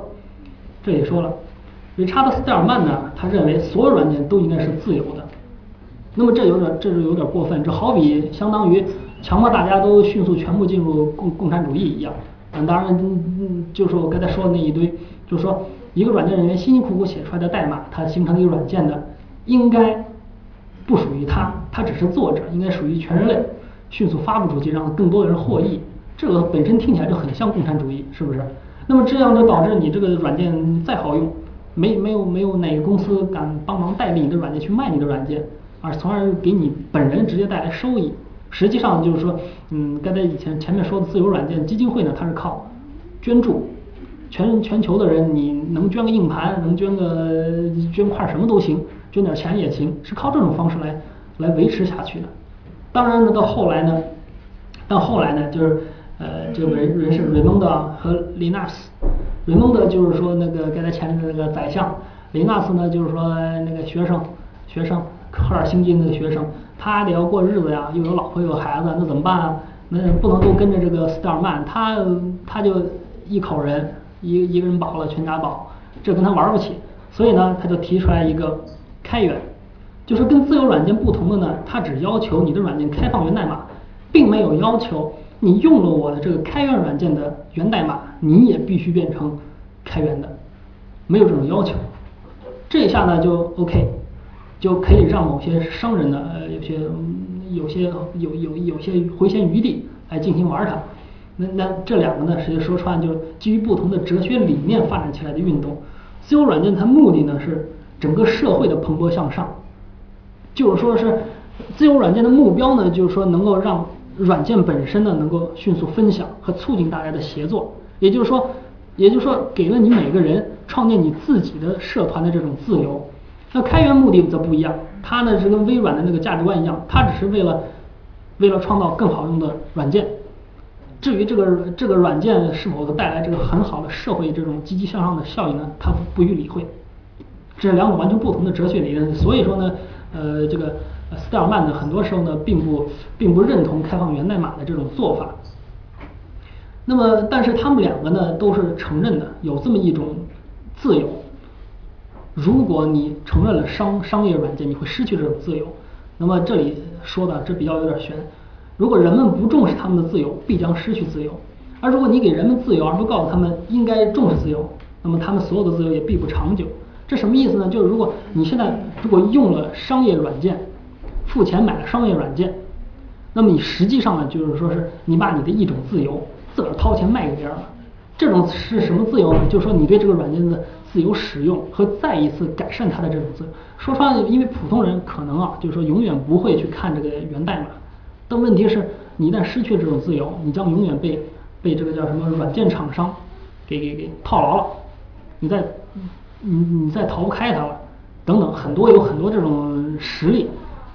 理查德·斯戴尔曼呢，他认为所有软件都应该是自由的。那么这是有点过分，这好比相当于强迫大家都迅速全部进入共产主义一样。当然，就是我刚才说的那一堆，就是说一个软件人员辛辛苦苦写出来的代码，它形成一个软件的，应该不属于他，他只是作者，应该属于全人类，迅速发布出去，让更多的人获益。这个本身听起来就很像共产主义，是不是？那么这样就导致你这个软件再好用，没有哪个公司敢帮忙代理你的软件去卖你的软件，从而给你本人直接带来收益。实际上就是说，刚才前面说的自由软件基金会呢，它是靠捐助，全球的人，你能捐个硬盘，能捐块什么都行，捐点钱也行，是靠这种方式来维持下去的。当然呢，到后来呢，就是这个人是 Raymond 和 Linus。Raymond 就是说那个刚才前面的那个宰相，Linus 呢就是说那个学生赫尔辛基那个学生，他得要过日子呀，又有老婆又有孩子，那怎么办啊？那不能都跟着这个斯特尔曼，他就一口人，一个人饱了全家饱，这跟他玩不起。所以呢，他就提出来一个开源，就是跟自由软件不同的呢，它只要求你的软件开放源代码，并没有要求你用了我的这个开源软件的源代码，你也必须变成开源的，没有这种要求。这一下呢就 OK， 就可以让某些商人呢，有些回旋余地来进行玩它。那这两个呢，实际说穿就是基于不同的哲学理念发展起来的运动。自由软件它目的呢是整个社会的蓬勃向上，就是说是自由软件的目标呢，就是说能够让软件本身呢能够迅速分享和促进大家的协作，也就是说给了你每个人创建你自己的社团的这种自由。那开源目的则不一样，它呢是跟微软的那个价值观一样，它只是为了创造更好用的软件。至于这个软件是否带来这个很好的社会这种积极向上的效应呢，它不予理会。这是两种完全不同的哲学理论。所以说呢，这个斯特尔曼呢，很多时候呢并不认同开放源代码的这种做法。那么，但是他们两个呢都是承认的有这么一种自由。如果你承认了商业软件，你会失去这种自由。那么这里说的这比较有点悬。如果人们不重视他们的自由，必将失去自由；而如果你给人们自由，而不告诉他们应该重视自由，那么他们所有的自由也必不长久。这什么意思呢？就是如果你现在用了商业软件，付钱买了商业软件，那么你实际上呢，就是说是你把你的一种自由自个儿掏钱卖给别人了。这种是什么自由呢？就是说你对这个软件的自由使用和再一次改善它的这种自由。说穿了，因为普通人可能就是说永远不会去看这个源代码。但问题是，你一旦失去这种自由，你将永远被这个叫什么软件厂商给套牢了，你再逃不开它了，等等，有很多这种实例。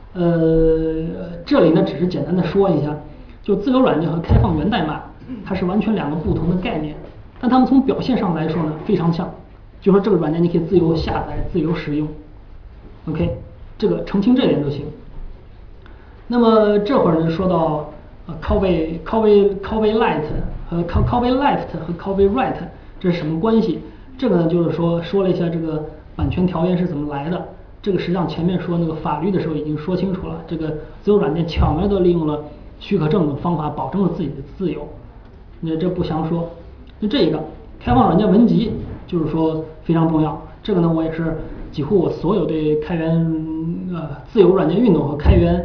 这里呢只是简单的说一下，就自由软件和开放源代码，它是完全两个不同的概念，但它们从表现上来说呢非常像，就说这个软件你可以自由下载、自由使用。OK， 这个澄清这点就行。那么这会儿呢，说到Copy Light 和 Copy Left 和 Copy Right 这是什么关系？这个呢就是说了一下这个版权条约是怎么来的。这个实际上前面说那个法律的时候已经说清楚了，这个自由软件巧妙地利用了许可证的方法，保证了自己的自由。那这不详说。就这一个开放软件文集，就是说非常重要。这个呢，我也是几乎我所有对开源自由软件运动和开源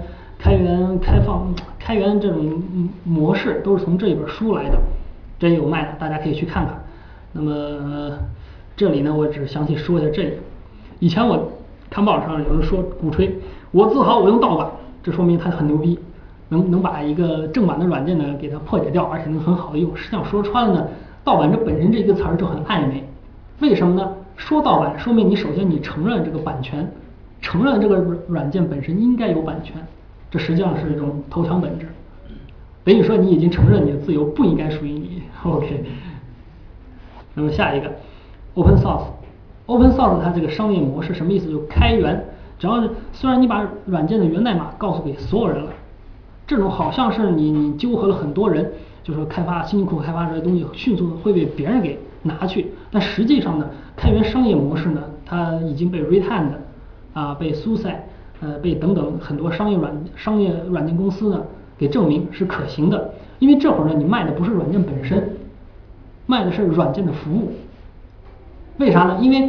这种模式都是从这一本书来的，这也有卖的，大家可以去看看。那么这里呢，我只详细说一下这个。以前我看报纸上有人说鼓吹我自豪我用盗版，这说明他很牛逼，能把一个正版的软件呢给它破解掉，而且能很好的用。实际上说穿了呢，盗版这本身这个词儿就很暧昧。为什么呢？说盗版，说明你首先你承认这个版权，承认这个软件本身应该有版权，这实际上是一种投降本质。等于说你已经承认你的自由不应该属于你。OK。那么下一个 ，Open Source。Open Source 它这个商业模式什么意思？就开源。只要是虽然你把软件的源代码告诉给所有人了，这种好像是你纠合了很多人，就是说辛辛苦苦开发出来的东西迅速会被别人给拿去。但实际上呢，开源商业模式呢，它已经被 Red Hat 被 SUSE 被等等很多商业软件公司呢给证明是可行的。因为这会儿呢，你卖的不是软件本身，卖的是软件的服务。为啥呢？因为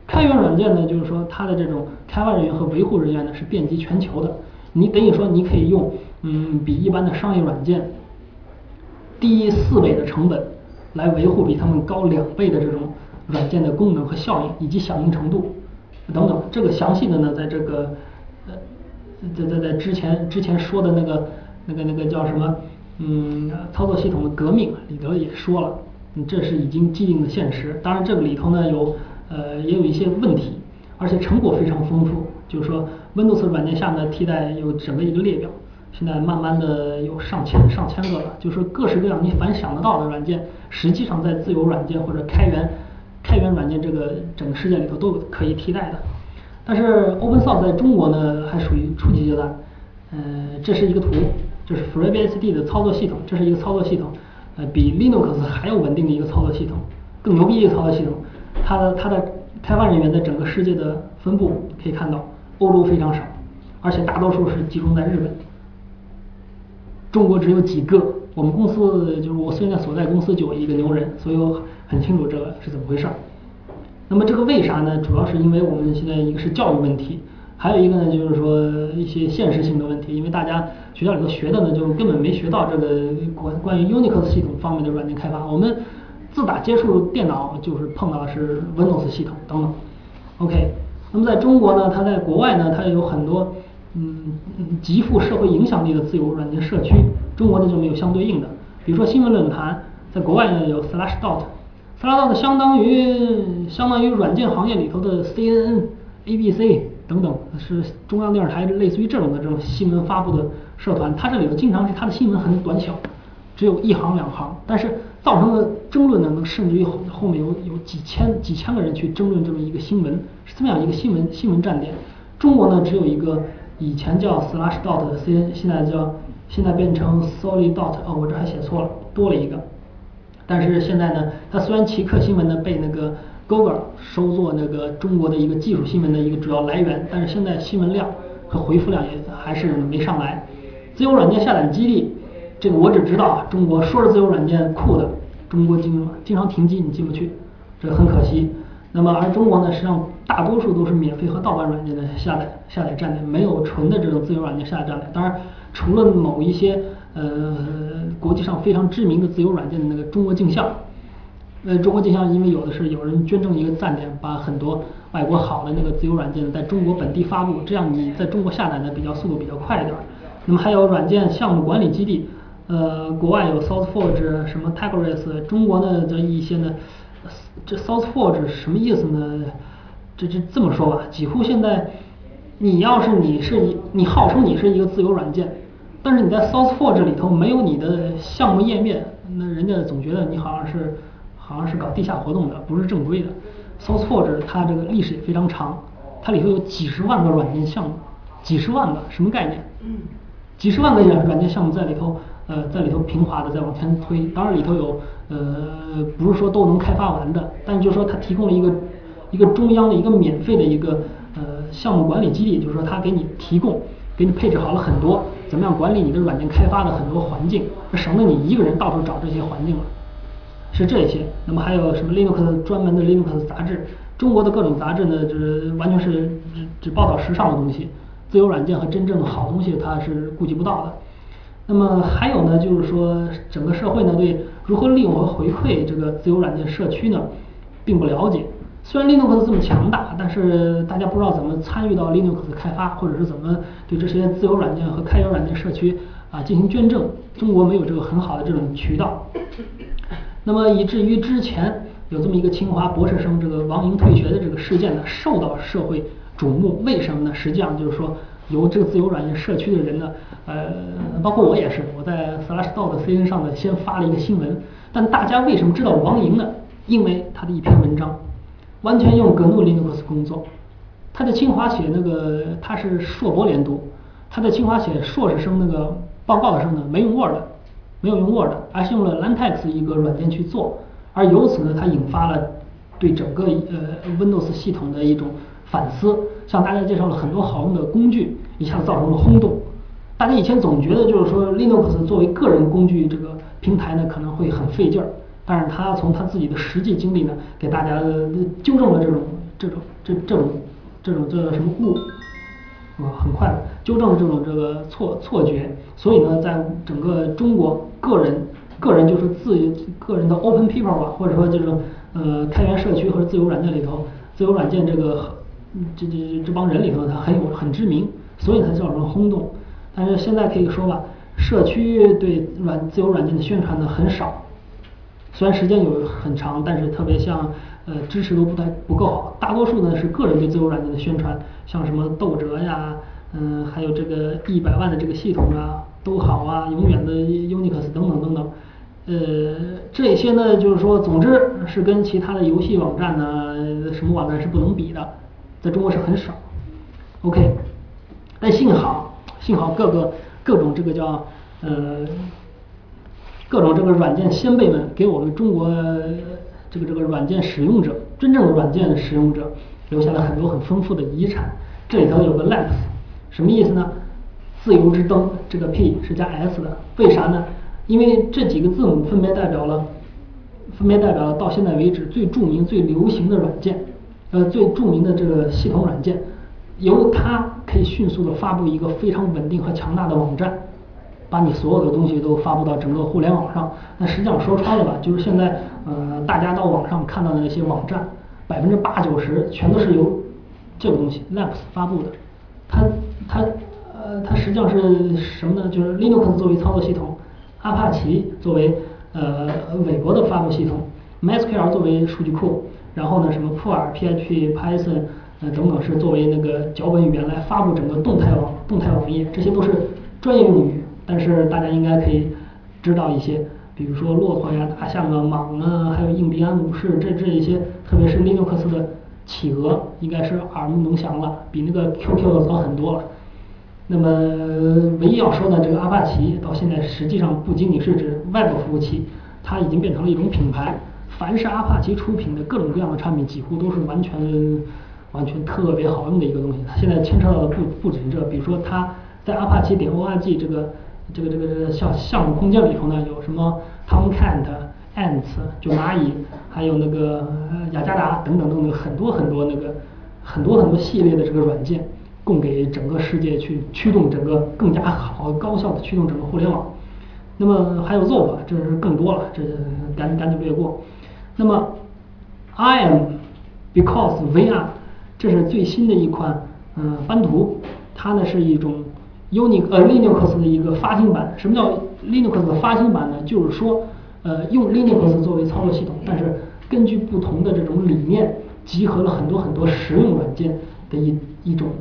开源软件呢，就是说它的这种开发人员和维护人员呢是遍及全球的。你等于说你可以用比一般的商业软件低4倍的成本来维护比他们高2倍的这种软件的功能和效应以及响应程度等等。这个详细的呢，在这个在之前说的那个叫什么操作系统的革命里头也说了，这是已经既定的现实。当然这个里头呢也有一些问题，而且成果非常丰富。就是说 Windows 软件下呢替代有整个一个列表，现在慢慢的有上千个了，就是各式各样你凡想得到的软件，实际上在自由软件或者开源软件这个整个世界里头都可以替代的。但是 Open Source 在中国呢还属于初级阶段。这是一个图，就是 FreeBSD 的操作系统，这是一个操作系统，比 Linux 还要稳定的一个操作系统，更牛逼一个操作系统。它的开发人员在整个世界的分布可以看到，欧洲非常少，而且大多数是集中在日本，中国只有几个。我们公司就是我现在所在公司就有一个牛人，所以我很清楚这个是怎么回事。那么这个为啥呢？主要是因为我们现在一个是教育问题，还有一个呢就是说一些现实性的问题，因为大家学校里头学的呢就根本没学到这个关于 Unix 系统方面的软件开发。我们自打接触电脑就是碰到的是 Windows 系统等等。OK， 那么在中国呢，它在国外呢，它有很多极富社会影响力的自由软件社区，中国呢就没有相对应的。比如说新闻论坛，在国外呢有 Slashdot 相当于软件行业里头的 CNN、ABC 等等，是中央电视台类似于这种新闻发布的社团。它这里头经常是它的新闻很短小，只有1行2行，但是造成的争论呢，甚至于后面有几千个人去争论这么一个新闻，是这么样一个新闻站点。中国呢只有一个，以前叫 Slashdot 的 CNN， 现在变成 Solid.dot， 我这还写错了，多了一个。但是现在呢，它虽然奇客新闻呢被那个 Google 收作那个中国的一个技术新闻的一个主要来源，但是现在新闻量和回复量也还是没上来。自由软件下载基地，这个我只知道中国说是自由软件酷的，中国经常停机，你进不去，这个很可惜。那么而中国呢，实际上大多数都是免费和盗版软件的下载站点，没有纯的这种自由软件下载站点。当然，除了某一些国际上非常知名的自由软件的那个中国镜像，中国镜像因为有人捐赠一个站点，把很多外国好的那个自由软件在中国本地发布，这样你在中国下载呢速度比较快一点。那么还有软件项目管理基地，国外有 SourceForge 什么 Tigris， 中国呢这一些呢，这 SourceForge 什么意思呢？这么说吧，几乎现在你号称你是一个自由软件，但是你在 SourceForge 里头没有你的项目页面，那人家总觉得你好像是搞地下活动的，不是正规的。SourceForge 它这个历史也非常长，它里头有几十万个软件项目，几十万个什么概念？几十万个软件项目在里头平滑的在往前推。当然里头有不是说都能开发完的，但就是说它提供了一个中央的一个免费的一个项目管理基地，就是说它给你配置好了很多怎么样管理你的软件开发的很多环境，省得你一个人到处找这些环境了。是这些。那么还有什么 Linux 专门的 Linux 杂志，中国的各种杂志呢，这完全是只报道时尚的东西，自由软件和真正的好东西它是顾及不到的。那么还有呢，就是说整个社会呢对如何利用和回馈这个自由软件社区呢并不了解。虽然 Linux 这么强大，但是大家不知道怎么参与到 Linux 的开发，或者是怎么对这些自由软件和开源软件社区进行捐赠。中国没有这个很好的这种渠道。那么以至于之前有这么一个清华博士生这个王莹退学的这个事件呢，受到社会瞩目。为什么呢？实际上就是说由这个自由软件社区的人呢，包括我也是，我在 Slashdot CN 上呢先发了一个新闻。但大家为什么知道王莹呢？因为他的一篇文章完全用 GNU Linux 工作。他在清华写他是硕博连读，他在清华写硕士生那个报告的时候呢，没有用 Word， 而是用了 LaTeX 一个软件去做。而由此呢，它引发了对整个Windows 系统的一种反思，向大家介绍了很多好用的工具，一下子造成了轰动。大家以前总觉得就是说 Linux 作为个人工具这个平台呢可能会很费劲儿，但是他从他自己的实际经历呢，给大家纠正了这种这种这什么误，很快的纠正这个错觉。所以呢，在整个中国个人就是个人的 open paper 吧，或者说这种开源社区或者自由软件里头，自由软件这帮人里头，他很知名，所以才叫人轰动。但是现在可以说吧，社区对自由软件的宣传呢很少，虽然时间有很长，但是特别像支持度不够好。大多数呢是个人对自由软件的宣传，像什么斗哲呀，还有这个100万的这个系统啊，都好啊，永远的 Unix 等等等等。这些呢，就是说，总之是跟其他的游戏网站呢，什么网站是不能比的，在中国是很少。OK， 但幸好各种这个叫各种这个软件先辈们给我们中国这个软件使用者，真正的软件使用者留下了很多很丰富的遗产。这里头有个 Linux， 什么意思呢？自由之灯，这个 P 是加 S 的，为啥呢？因为这几个字母分别代表了到现在为止最著名、最流行的软件，最著名的这个系统软件，由它可以迅速的发布一个非常稳定和强大的网站，把你所有的东西都发布到整个互联网上。那实际上说穿了吧，就是现在大家到网上看到的那些网站，80%、90%全都是由这个东西 Linux 发布的。它实际上是什么呢？就是 Linux 作为操作系统，阿帕奇作为韦伯的发布系统 ，MySQL 作为数据库，然后呢什么 Perl、PHP、Python 等等是作为那个脚本语言来发布整个动态网页，这些都是专业用语，但是大家应该可以知道一些，比如说骆驼呀、大象啊、蟒啊，还有印第安武士这一些，特别是 Linux 的企鹅，应该是耳目能详了，比那个 QQ 早很多了。那么唯一要说的，这个阿帕奇到现在实际上不仅仅是指 Web 服务器，它已经变成了一种品牌。凡是阿帕奇出品的各种各样的产品，几乎都是完全特别好用的一个东西。它现在牵扯到的不仅这，比如说它在阿帕奇.org 这个项目空间里头呢，有什么 Tomcat、Ants 就蚂蚁，还有那个雅加达等等很多系列的这个软件。供给整个世界去驱动整个更加好高效的驱动整个互联网。那么还有 Zope， 这是更多了，这赶紧略过。那么 IAM、Because VR 这是最新的一款班图，它呢是一种 Linux 的一个发行版。什么叫 Linux 的发行版呢？就是说用 Linux 作为操作系统，但是根据不同的这种理念，集合了很多实用软件的一种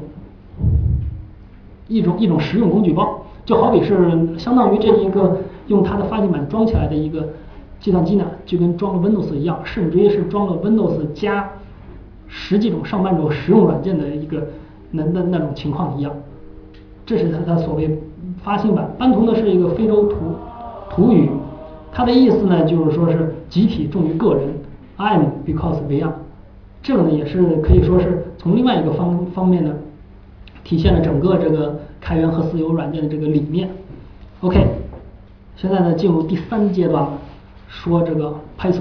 实用工具包，就好比是相当于这一个用它的发行版装起来的一个计算机呢，就跟装了 Windows 一样，甚至于是装了 Windows 加10几种上万种实用软件的一个那种情况一样。这是它所谓发行版。班图呢是一个非洲土语，它的意思呢就是说是集体重于个人 ，I'm because we are。这个呢也是可以说是从另外一个方面呢，体现了整个这个开源和私有软件的这个理念。OK， 现在呢进入第3阶段了，说这个 Python。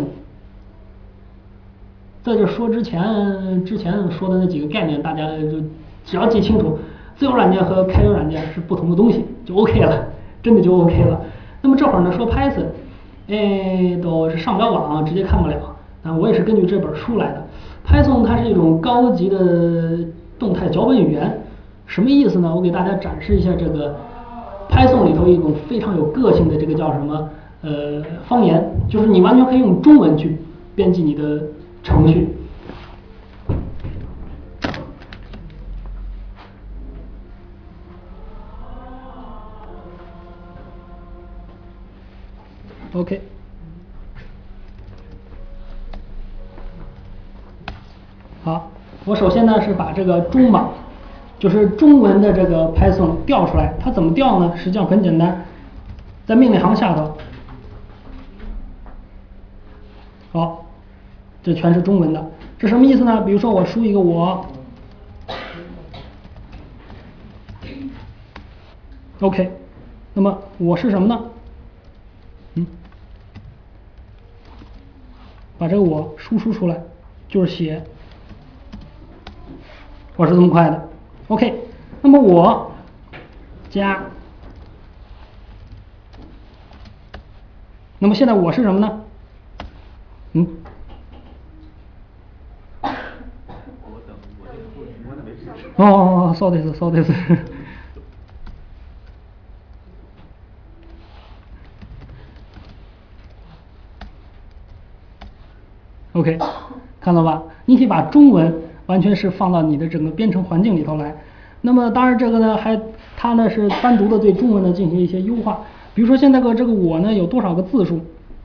在这说之前说的那几个概念，大家就只要记清楚，自有软件和开源软件是不同的东西，就 OK 了，真的就 OK 了。那么这会儿呢说 Python， 都是上不了网，直接看不了。我也是根据这本书来的。Python 它是一种高级的动态脚本语言，什么意思呢？我给大家展示一下这个 Python 里头一种非常有个性的这个叫什么方言，就是你完全可以用中文去编辑你的程序。OK。好，我首先呢是把这个中码，就是中文的这个 Python 调出来。它怎么调呢？实际上很简单，在命令行下头。好，这全是中文的。这什么意思呢？比如说我输一个我 ，OK， 那么我是什么呢？把这个我输出出来，就是写我是这么快的。OK， 那么我加，那么现在我是什么呢？so this OK， 看到吧？你可以把中文完全是放到你的整个编程环境里头来。那么当然这个呢，它呢是单独的对中文呢进行一些优化。比如说现在这个我呢有多少个字数，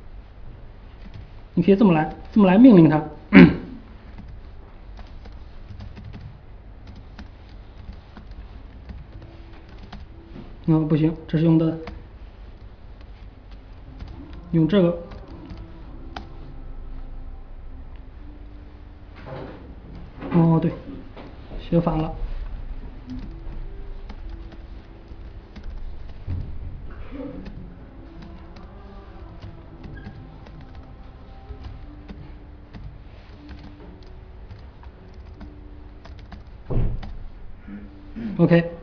你可以这么来命令它。不行，这是用这个。对，写反了。OK，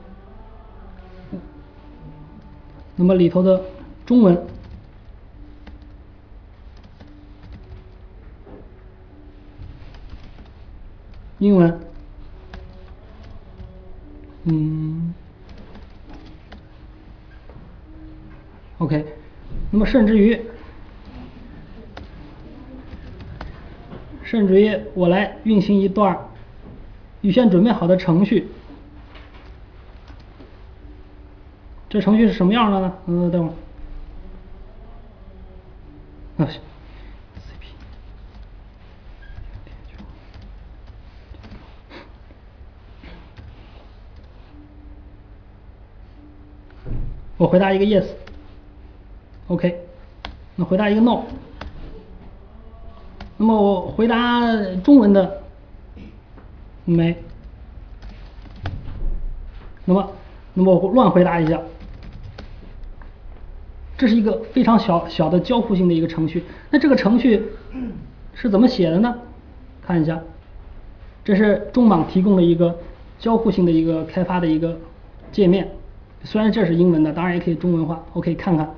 那么里头的中文，英文，OK， 那么甚至于我来运行一段预先准备好的程序。这程序是什么样的呢？等会儿。我回答一个 yes，OK， 那回答一个 no， 那么我回答中文的没，那么我乱回答一下，这是一个非常小的交互性的一个程序。那这个程序是怎么写的呢？看一下，这是中网提供的一个交互性的一个开发的一个界面。虽然这是英文的，当然也可以中文化。OK， 看看，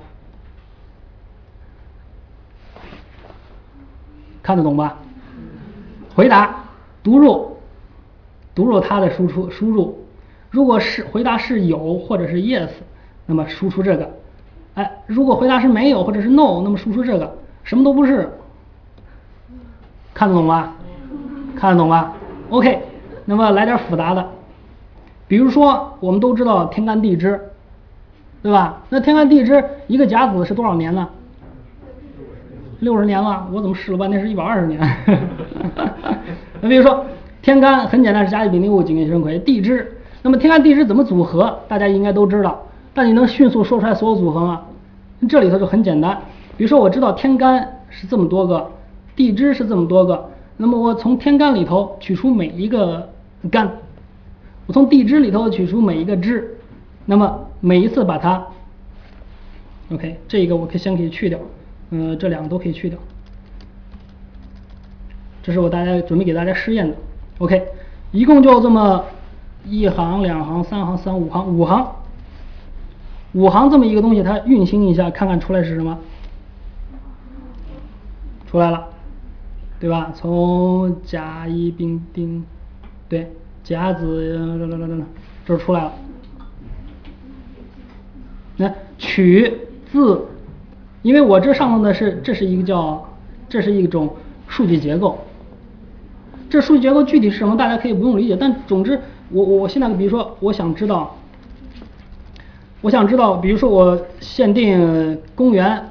看得懂吧？回答，读入它的输入，如果是回答是有或者是 yes， 那么输出这个。如果回答是没有或者是 no， 那么输出这个，什么都不是。看得懂吧？看得懂吧 ？OK， 那么来点复杂的。比如说，我们都知道天干地支，对吧？那天干地支一个甲子是多少年呢？60年了，我怎么试了半天是120年？那比如说天干很简单，是甲乙丙丁戊己庚辛癸。地支，那么天干地支怎么组合？大家应该都知道，但你能迅速说出来所有组合吗？这里头就很简单。比如说我知道天干是这么多个，地支是这么多个，那么我从天干里头取出每一个干。我从地支里头取出每一个支，那么每一次把它 ，OK， 这一个我先可以去掉，这两个都可以去掉。这是我准备给大家试验的 ，OK， 一共就这么1行、2行、3行、4行、5行这么一个东西，它运行一下，看看出来是什么？出来了，对吧？从甲乙丙丁，对。甲子这出来了。那取自，因为我这上头的这是一种数据结构。这数据结构具体是什么，大家可以不用理解。但总之，我现在比如说，我想知道，比如说我限定公元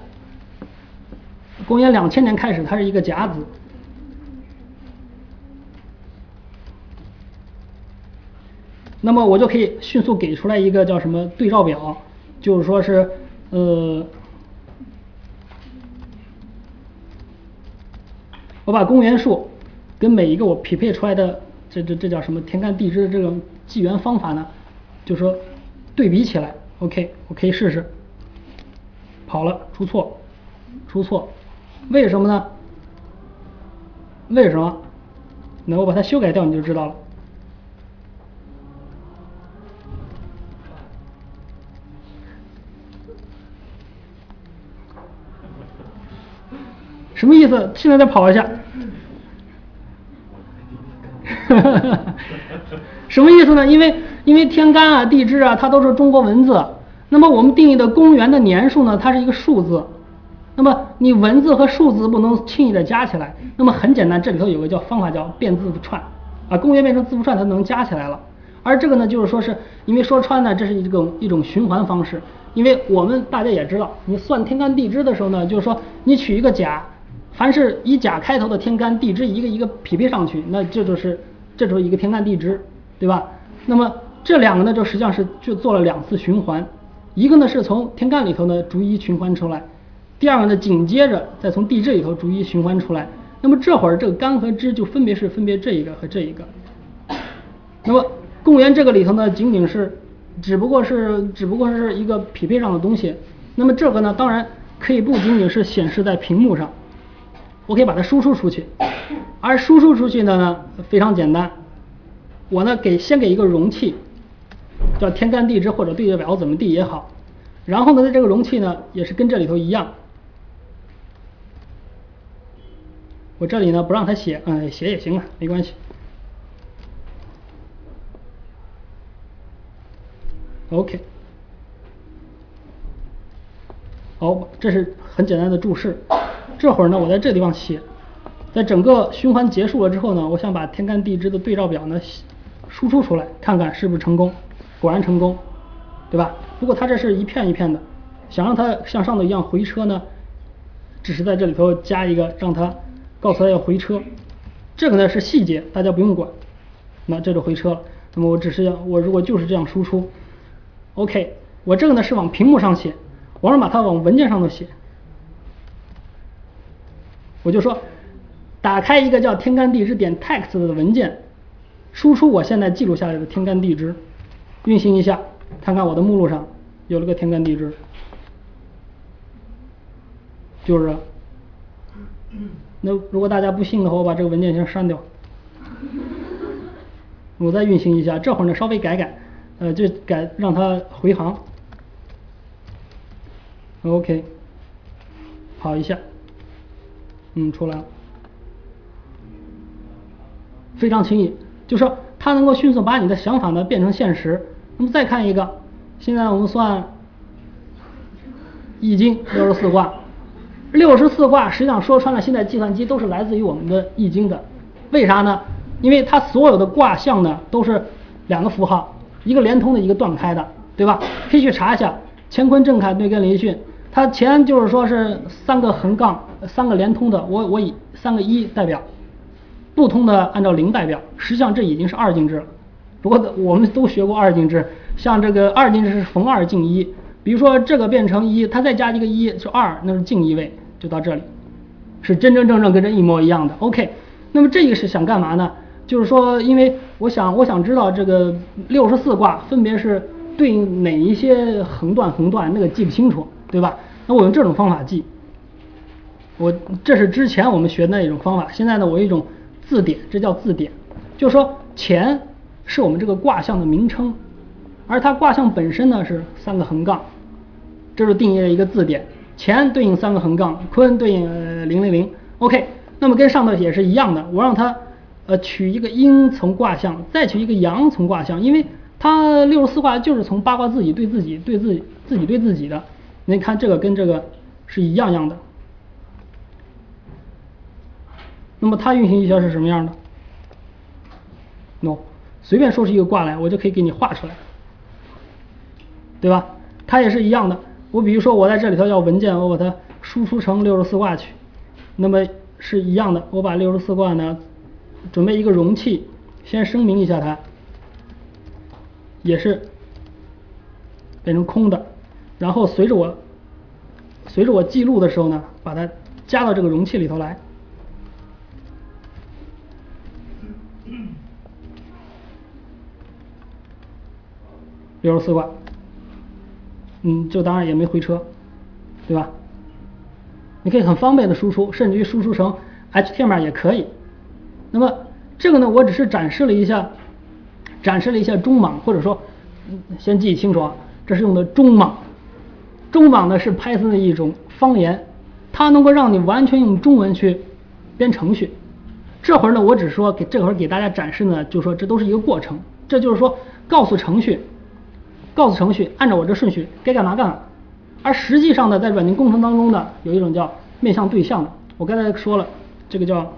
2000年开始，它是一个甲子。那么我就可以迅速给出来一个叫什么对照表，就是说是我把公元数跟每一个我匹配出来的这叫什么天干地支的这种纪元方法呢，就是说对比起来 ，OK， 我可以试试。跑了，出错，为什么呢？为什么？那我把它修改掉你就知道了。 思？现在再跑一下。什么意思呢？因为天干啊、地支啊，它都是中国文字。那么我们定义的公元的年数呢，它是一个数字。那么你文字和数字不能轻易的加起来。那么很简单，这里头有个方法叫变字符串啊，公元变成字符串，它能加起来了。而这个呢，就是说是因为说穿呢，这是一种循环方式。因为我们大家也知道，你算天干地支的时候呢，就是说你取一个甲，凡是以甲开头的天干地支一个一个匹配上去，那这就是一个天干地支，对吧？那么这两个呢，就实际上是就做了2次循环，一个呢是从天干里头呢逐一循环出来，第二个呢紧接着再从地支里头逐一循环出来。那么这会儿这个干和支就分别这一个和这一个。那么公元这个里头呢，仅仅是只不过是一个匹配上的东西。那么这个呢，当然可以不仅仅是显示在屏幕上，我可以把它输出出去。而输出出去的呢，非常简单，我呢先给一个容器，叫天干地支或者对应表怎么地也好。然后呢，在这个容器呢，也是跟这里头一样。我这里呢不让它写，写也行啊，没关系。OK， 好，这是很简单的注释。这会儿呢，我在这地方写，在整个循环结束了之后呢，我想把天干地支的对照表呢输出出来，看看是不是成功。果然成功，对吧？不过它这是一片一片的，想让它像上头一样回车呢，只是在这里头加一个，让它告诉它要回车。这个呢是细节，大家不用管。那这就回车了。那么我如果就是这样输出。OK， 我这个呢是往屏幕上写，我让把它往文件上头写。我就说，打开一个叫天干地支点 text 的文件，输出我现在记录下来的天干地支，运行一下，看看我的目录上有了个天干地支，就是。那如果大家不信的话，我把这个文件先删掉，我再运行一下，这会儿呢稍微改，就让它回航。OK， 跑一下，出来了，非常轻易，就是说它能够迅速把你的想法呢变成现实。那么再看一个，现在我们算易经64卦，64卦实际上说穿了，现在计算机都是来自于我们的易经的。为啥呢？因为它所有的卦象呢都是2个符号，一个连通的，一个断开的，对吧？可以去查一下乾坤震坎兑艮离巽，它乾就是说是3个横杠，3个连通的，我以3个1代表，不通的按照0代表。实际上这已经是2进制了。不过我们都学过2进制，像这个2进制是逢2进1，比如说这个变成1，它再加一个1是2，那是进1位，就到这里，是真真正正跟这一模一样的。OK， 那么这个是想干嘛呢？就是说，因为我想知道这个64卦分别是对应哪一些横断，那个记不清楚，对吧？那我用这种方法记。这是之前我们学的那种方法，现在呢我有一种字典，这叫字典，就是说乾是我们这个卦象的名称，而它卦象本身呢是3个横杠，这是定义了一个字典。乾对应3个横杠，坤对应000。OK， 那么跟上头也是一样的，我让它取一个阴从卦象，再取一个阳从卦象，因为它64卦就是从八卦自己对自己对自己的。你看这个跟这个是一样的。那么它运行一下是什么样的 ？No， 随便说出一个卦来，我就可以给你画出来，对吧？它也是一样的。我比如说我在这里头要文件，我把它输出成64卦去，那么是一样的。我把64卦呢，准备一个容器，先声明一下它，也是变成空的，然后随着我记录的时候呢，把它加到这个容器里头来。64卦，这当然也没回车，对吧？你可以很方便的输出，甚至于输出成 HTML 也可以。那么这个呢，我只是展示了一下中莽，或者说，先记清楚啊，这是用的中莽。中莽呢是 Python 的一种方言， 它能够让你完全用中文去编程序。这会儿呢，我只说这会儿给大家展示呢，就是说这都是一个过程，这就是说告诉程序按照我这顺序该干嘛干嘛。而实际上呢，在软件工程当中呢，有一种叫面向对象的，我刚才说了，这个叫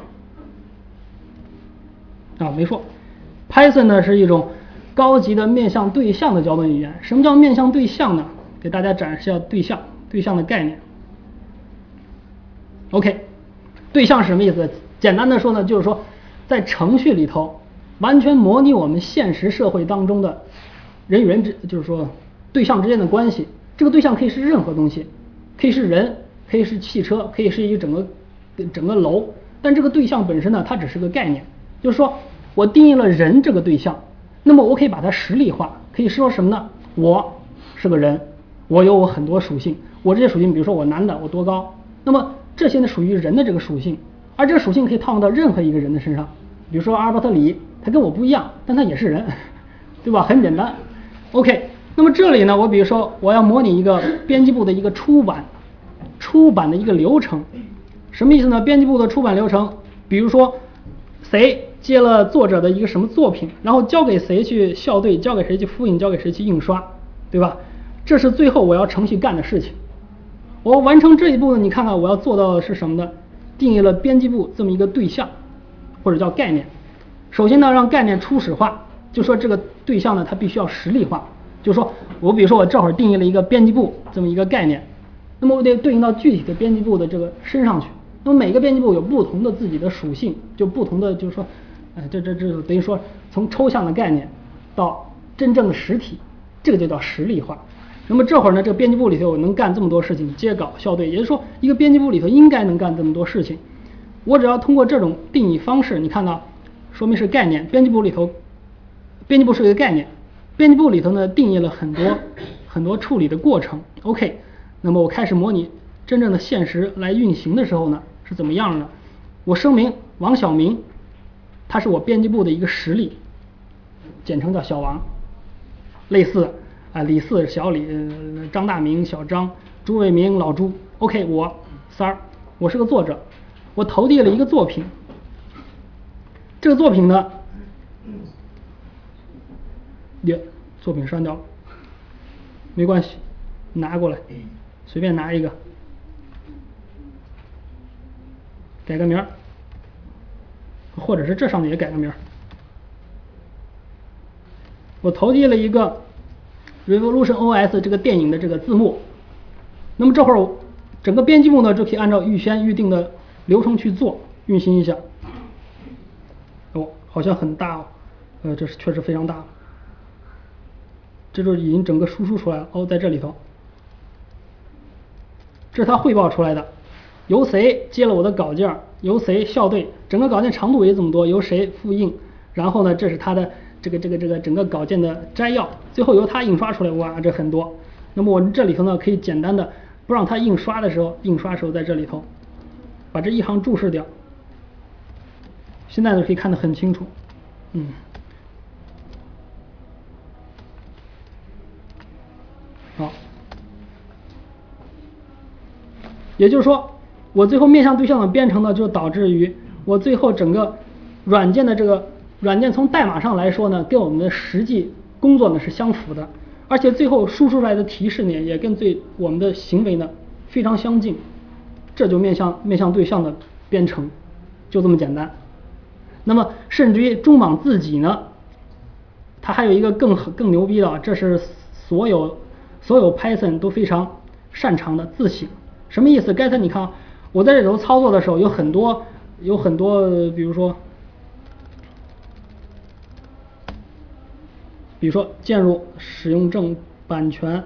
没说 Python 呢是一种高级的面向对象的脚本语言。什么叫面向对象呢？给大家展示一下对象的概念。OK， 对象是什么意思？简单的说呢，就是说在程序里头完全模拟我们现实社会当中的人与人就是说对象之间的关系。这个对象可以是任何东西，可以是人，可以是汽车，可以是一个整个楼。但这个对象本身呢，它只是个概念，就是说我定义了人这个对象，那么我可以把它实例化，可以说什么呢？我是个人，我有我很多属性，我这些属性，比如说我男的，我多高，那么这些呢属于人的这个属性，而这个属性可以套用到任何一个人的身上。比如说阿尔伯特里，他跟我不一样，但他也是人，对吧？很简单。OK， 那么这里呢，我比如说我要模拟一个编辑部的一个出版的一个流程，什么意思呢？编辑部的出版流程，比如说谁接了作者的一个什么作品，然后交给谁去校对，交给谁去复印，交给谁去印刷，对吧？这是最后我要程序干的事情。我完成这一步呢，你看看我要做到的是什么呢？定义了编辑部这么一个对象，或者叫概念。首先呢，让概念初始化，就说这个对象呢，它必须要实例化。就是说我比如说我这会儿定义了一个编辑部这么一个概念，那么我得对应到具体的编辑部的这个身上去。那么每个编辑部有不同的自己的属性，就不同的就是说，这等于说从抽象的概念到真正的实体，这个就叫实例化。那么这会儿呢，这个编辑部里头能干这么多事情，接稿校对，也就是说一个编辑部里头应该能干这么多事情。我只要通过这种定义方式，你看到说明是概念，编辑部是一个概念，编辑部里头呢定义了很多处理的过程。OK， 那么我开始模拟真正的现实来运行的时候呢，是怎么样呢？我声明王小明，他是我编辑部的一个实例，简称叫小王。类似李四小李，张大明小张，朱伟明老朱。OK， 我三儿，我是个作者，我投递了一个作品。这个作品呢，作品删掉了，没关系，拿过来，随便拿一个，改个名儿，或者是这上面也改个名儿。我投递了一个 Revolution OS 这个电影的这个字幕，那么这会儿整个编辑部呢就可以按照预先预定的流程去做，运行一下。好像很大这是确实非常大了。这就已经整个输出出来了。在这里头，这是它汇报出来的，由谁接了我的稿件，由谁校对，整个稿件长度也这么多，由谁复印，然后呢，这是它的这个整个稿件的摘要，最后由它印刷出来。哇，这很多。那么我这里头呢，可以简单的不让它印刷的时候在这里头把这一行注释掉。现在呢可以看得很清楚，好，也就是说，我最后面向对象的编程呢，就导致于我最后整个软件的这个软件从代码上来说呢，跟我们的实际工作呢是相符的，而且最后输出出来的提示呢，也跟我们的行为呢非常相近，这就面向对象的编程，就这么简单。那么甚至于中网自己呢，它还有一个更牛逼的，这是所有 Python 都非常擅长的自省。什么意思？刚才你看我在这里头操作的时候，有很多比如说键入使用证版权，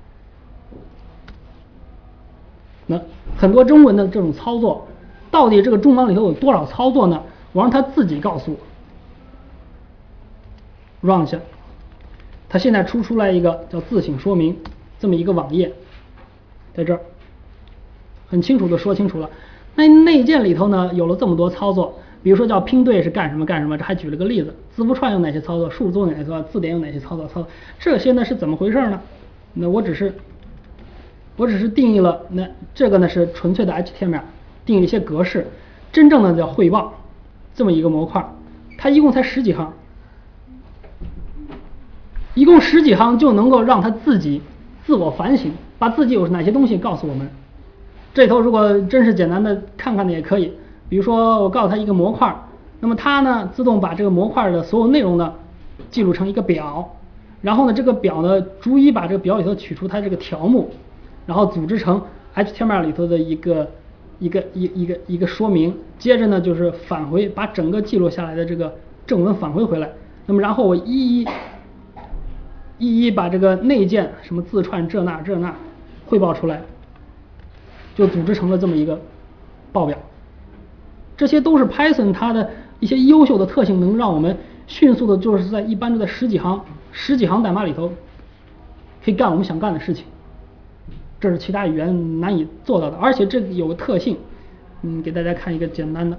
那很多中文的这种操作，到底这个中网里头有多少操作呢？我让他自己告诉我。run 一下，它现在出来一个叫自省说明这么一个网页，在这儿很清楚的说清楚了。那内建里头呢有了这么多操作，比如说叫拼对是干什么，这还举了个例子，字符串有哪些操作，数组有哪些操作，字典有哪些操作，这些呢是怎么回事呢？那我只是我只是定义了，那这个呢是纯粹的 HTML， 定义了一些格式，真正的叫汇报这么一个模块，它一共才10几行，一共10几行就能够让它自己自我反省，把自己有哪些东西告诉我们。这里头如果真是简单的看看的也可以，比如说我告诉它一个模块，那么它呢自动把这个模块的所有内容呢记录成一个表，然后呢这个表呢逐一把这个表里头取出它这个条目，然后组织成 HTML 里头的一个说明，接着呢就是返回，把整个记录下来的这个正文返回回来。那么然后我一一把这个内件什么字串这那汇报出来，就组织成了这么一个报表。这些都是 Python 它的一些优秀的特性，能让我们迅速的就是在一般就在十几行代码里头可以干我们想干的事情，这是其他语言难以做到的。而且这有个特性，给大家看一个简单的，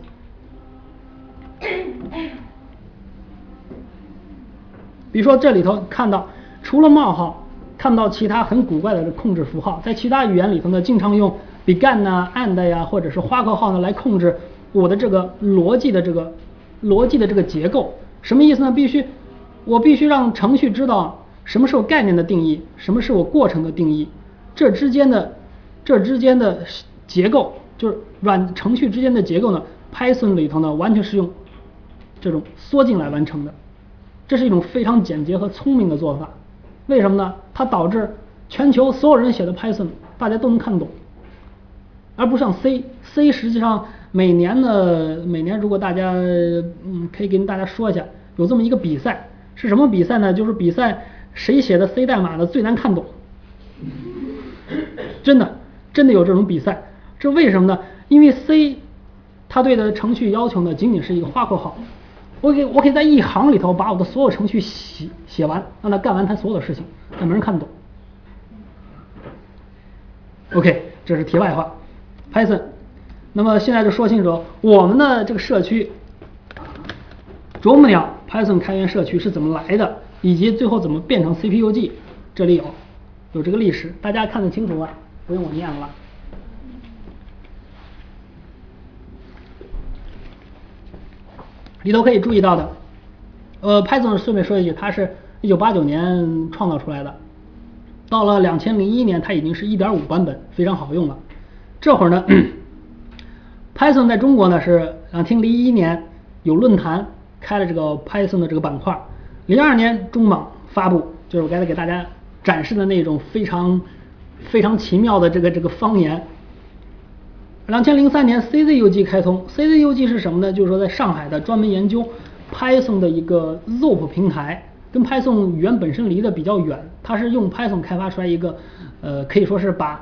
比如说这里头看到除了冒号，看到其他很古怪的控制符号，在其他语言里头呢经常用 began 啊 and 呀或者是花括号呢来控制我的这个逻辑的这个结构。什么意思呢？我必须让程序知道什么是我概念的定义，什么是我过程的定义，这之间的结构，就是程序之间的结构呢 Python 里头呢完全是用这种缩进来完成的。这是一种非常简洁和聪明的做法。为什么呢？它导致全球所有人写的 Python 大家都能看懂，而不像 C 实际上每年如果大家可以跟大家说一下，有这么一个比赛，是什么比赛呢？就是比赛谁写的 C 代码呢最难看懂。真的有这种比赛。这为什么呢？因为 C 它对的程序要求呢仅仅是一个花括号，我可以在一行里头把我的所有程序写完，让它干完它所有的事情，但没人看懂。OK， 这是题外话。Python， 那么现在就说清楚我们的这个社区啄木鸟 Python 开源社区是怎么来的，以及最后怎么变成 CPUG， 这里有这个历史，大家看得清楚吗？不用我念了。里头可以注意到的，Python 顺便说一句，它是1989年创造出来的，到了2001年它已经是 1.5 版本，非常好用了。这会儿呢Python 在中国呢是2001年有论坛开了这个 Python 的这个板块，02年中网发布，就是我刚才给大家展示的那种非常奇妙的这个方言。2003年 CZUG 开通， CZUG 是什么呢？就是说在上海的专门研究 Python 的一个 ZOP 平台，跟 Python 语言本身离得比较远，它是用 Python 开发出来一个可以说是把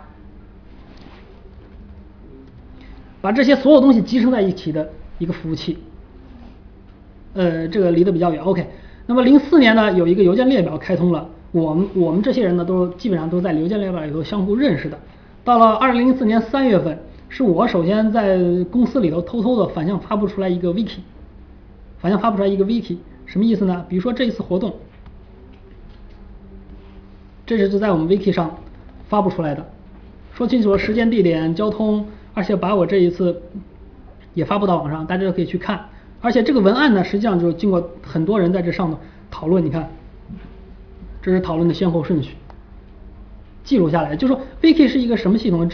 这些所有东西集成在一起的一个服务器。这个离得比较远。 OK， 那么04年呢有一个邮件列表开通了，我们这些人呢都基本上都在邮件列表里头相互认识的。到了2004年3月份，是我首先在公司里头偷偷的反向发布出来一个 wiki， 什么意思呢？比如说这一次活动，这是就在我们 wiki 上发布出来的，说清楚了时间、地点、交通，而且把我这一次也发布到网上，大家都可以去看。而且这个文案呢，实际上就是经过很多人在这上头讨论，你看，这是讨论的先后顺序，记录下来。就说 wiki 是一个什么系统？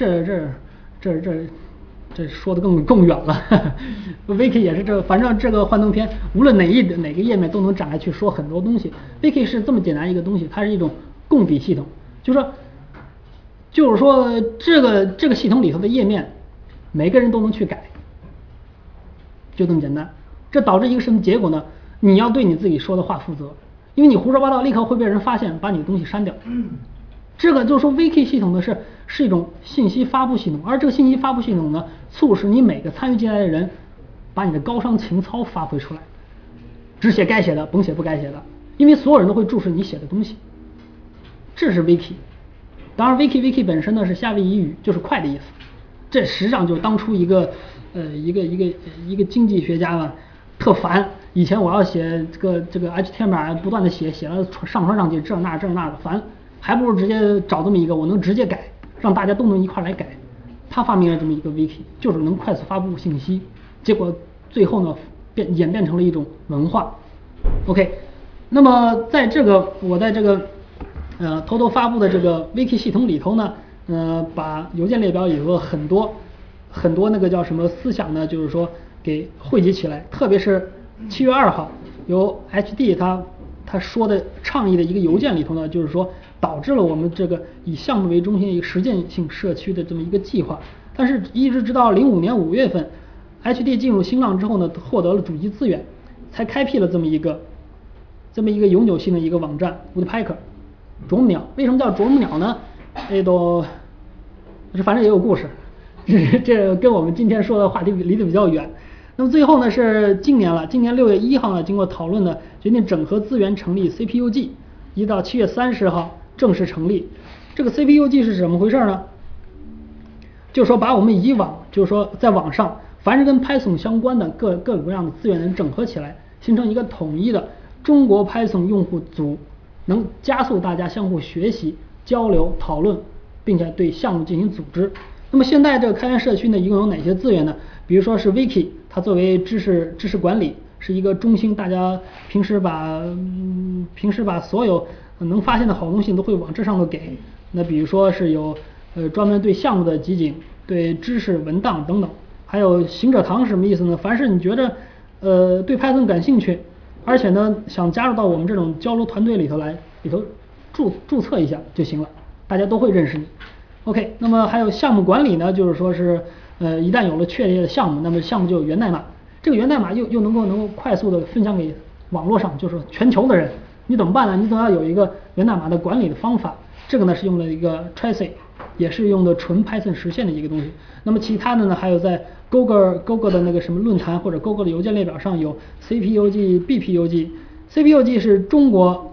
这说的更远了。wiki 也是反正这个幻灯片，无论哪个页面都能展开去说很多东西。wiki 是这么简单一个东西，它是一种共笔系统，就是说这个系统里头的页面，每个人都能去改，就这么简单。这导致一个什么结果呢？你要对你自己说的话负责，因为你胡说八道，立刻会被人发现，把你的东西删掉。这个就是说 wiki 系统呢是一种信息发布系统，而这个信息发布系统呢，促使你每个参与进来的人把你的高尚情操发挥出来，只写该写的，甭写不该写的，因为所有人都会注视你写的东西。这是 wiki。当然 wiki 本身呢是夏威夷语，就是快的意思。这实际上就是当初一个经济学家吧，特烦。以前我要写这个 HTML 不断的写了上传上去，这那的烦，还不如直接找这么一个我能直接改， 让大家都能一块来改。他发明了这么一个 wiki， 就是能快速发布信息，结果最后呢演变成了一种文化。OK， 那么我在这个偷偷发布的这个 wiki 系统里头呢，把邮件列表里头很多那个叫什么思想呢，就是说给汇集起来。特别是7月2号由 HD 他说的倡议的一个邮件里头呢，就是说导致了我们这个以项目为中心的一个实践性社区的这么一个计划。但是一直直到05年5月份 HD 进入新浪之后呢，获得了主机资源，才开辟了这么一个永久性的一个网站 Woodpecker 啄木鸟。为什么叫啄木鸟呢？反正也有故事，这跟我们今天说的话题离得比较远。那么最后呢是今年6月1号呢，经过讨论呢，决定整合资源成立 CPUG， 一直到7月30号正式成立。这个 CPUG 是怎么回事呢？就是说把我们以往就是说在网上凡是跟 Python 相关的各种各样的资源能整合起来，形成一个统一的中国 Python 用户组，能加速大家相互学习、交流、讨论，并且对项目进行组织。那么现在这个开源社区呢，一共有哪些资源呢？比如说是 Wiki， 它作为知识管理，是一个中心，大家平时把所有能发现的好东西都会往这上头给。那比如说是有专门对项目的集锦、对知识文档等等。还有行者堂是什么意思呢？凡是你觉得对 Python 感兴趣，而且呢想加入到我们这种交流团队里头注册一下就行了，大家都会认识你。OK， 那么还有项目管理呢，就是说是一旦有了确立的项目，那么项目就有源代码，这个源代码又能够快速的分享给网络上，就是全球的人。你怎么办呢？你总要有一个源代码的管理的方法。这个呢是用了一个 Tracy， 也是用的纯 Python 实现的一个东西。那么其他的呢，还有在 Google 的那个什么论坛或者 Google 的邮件列表上有 CPUG、BPUG。CPUG 是中国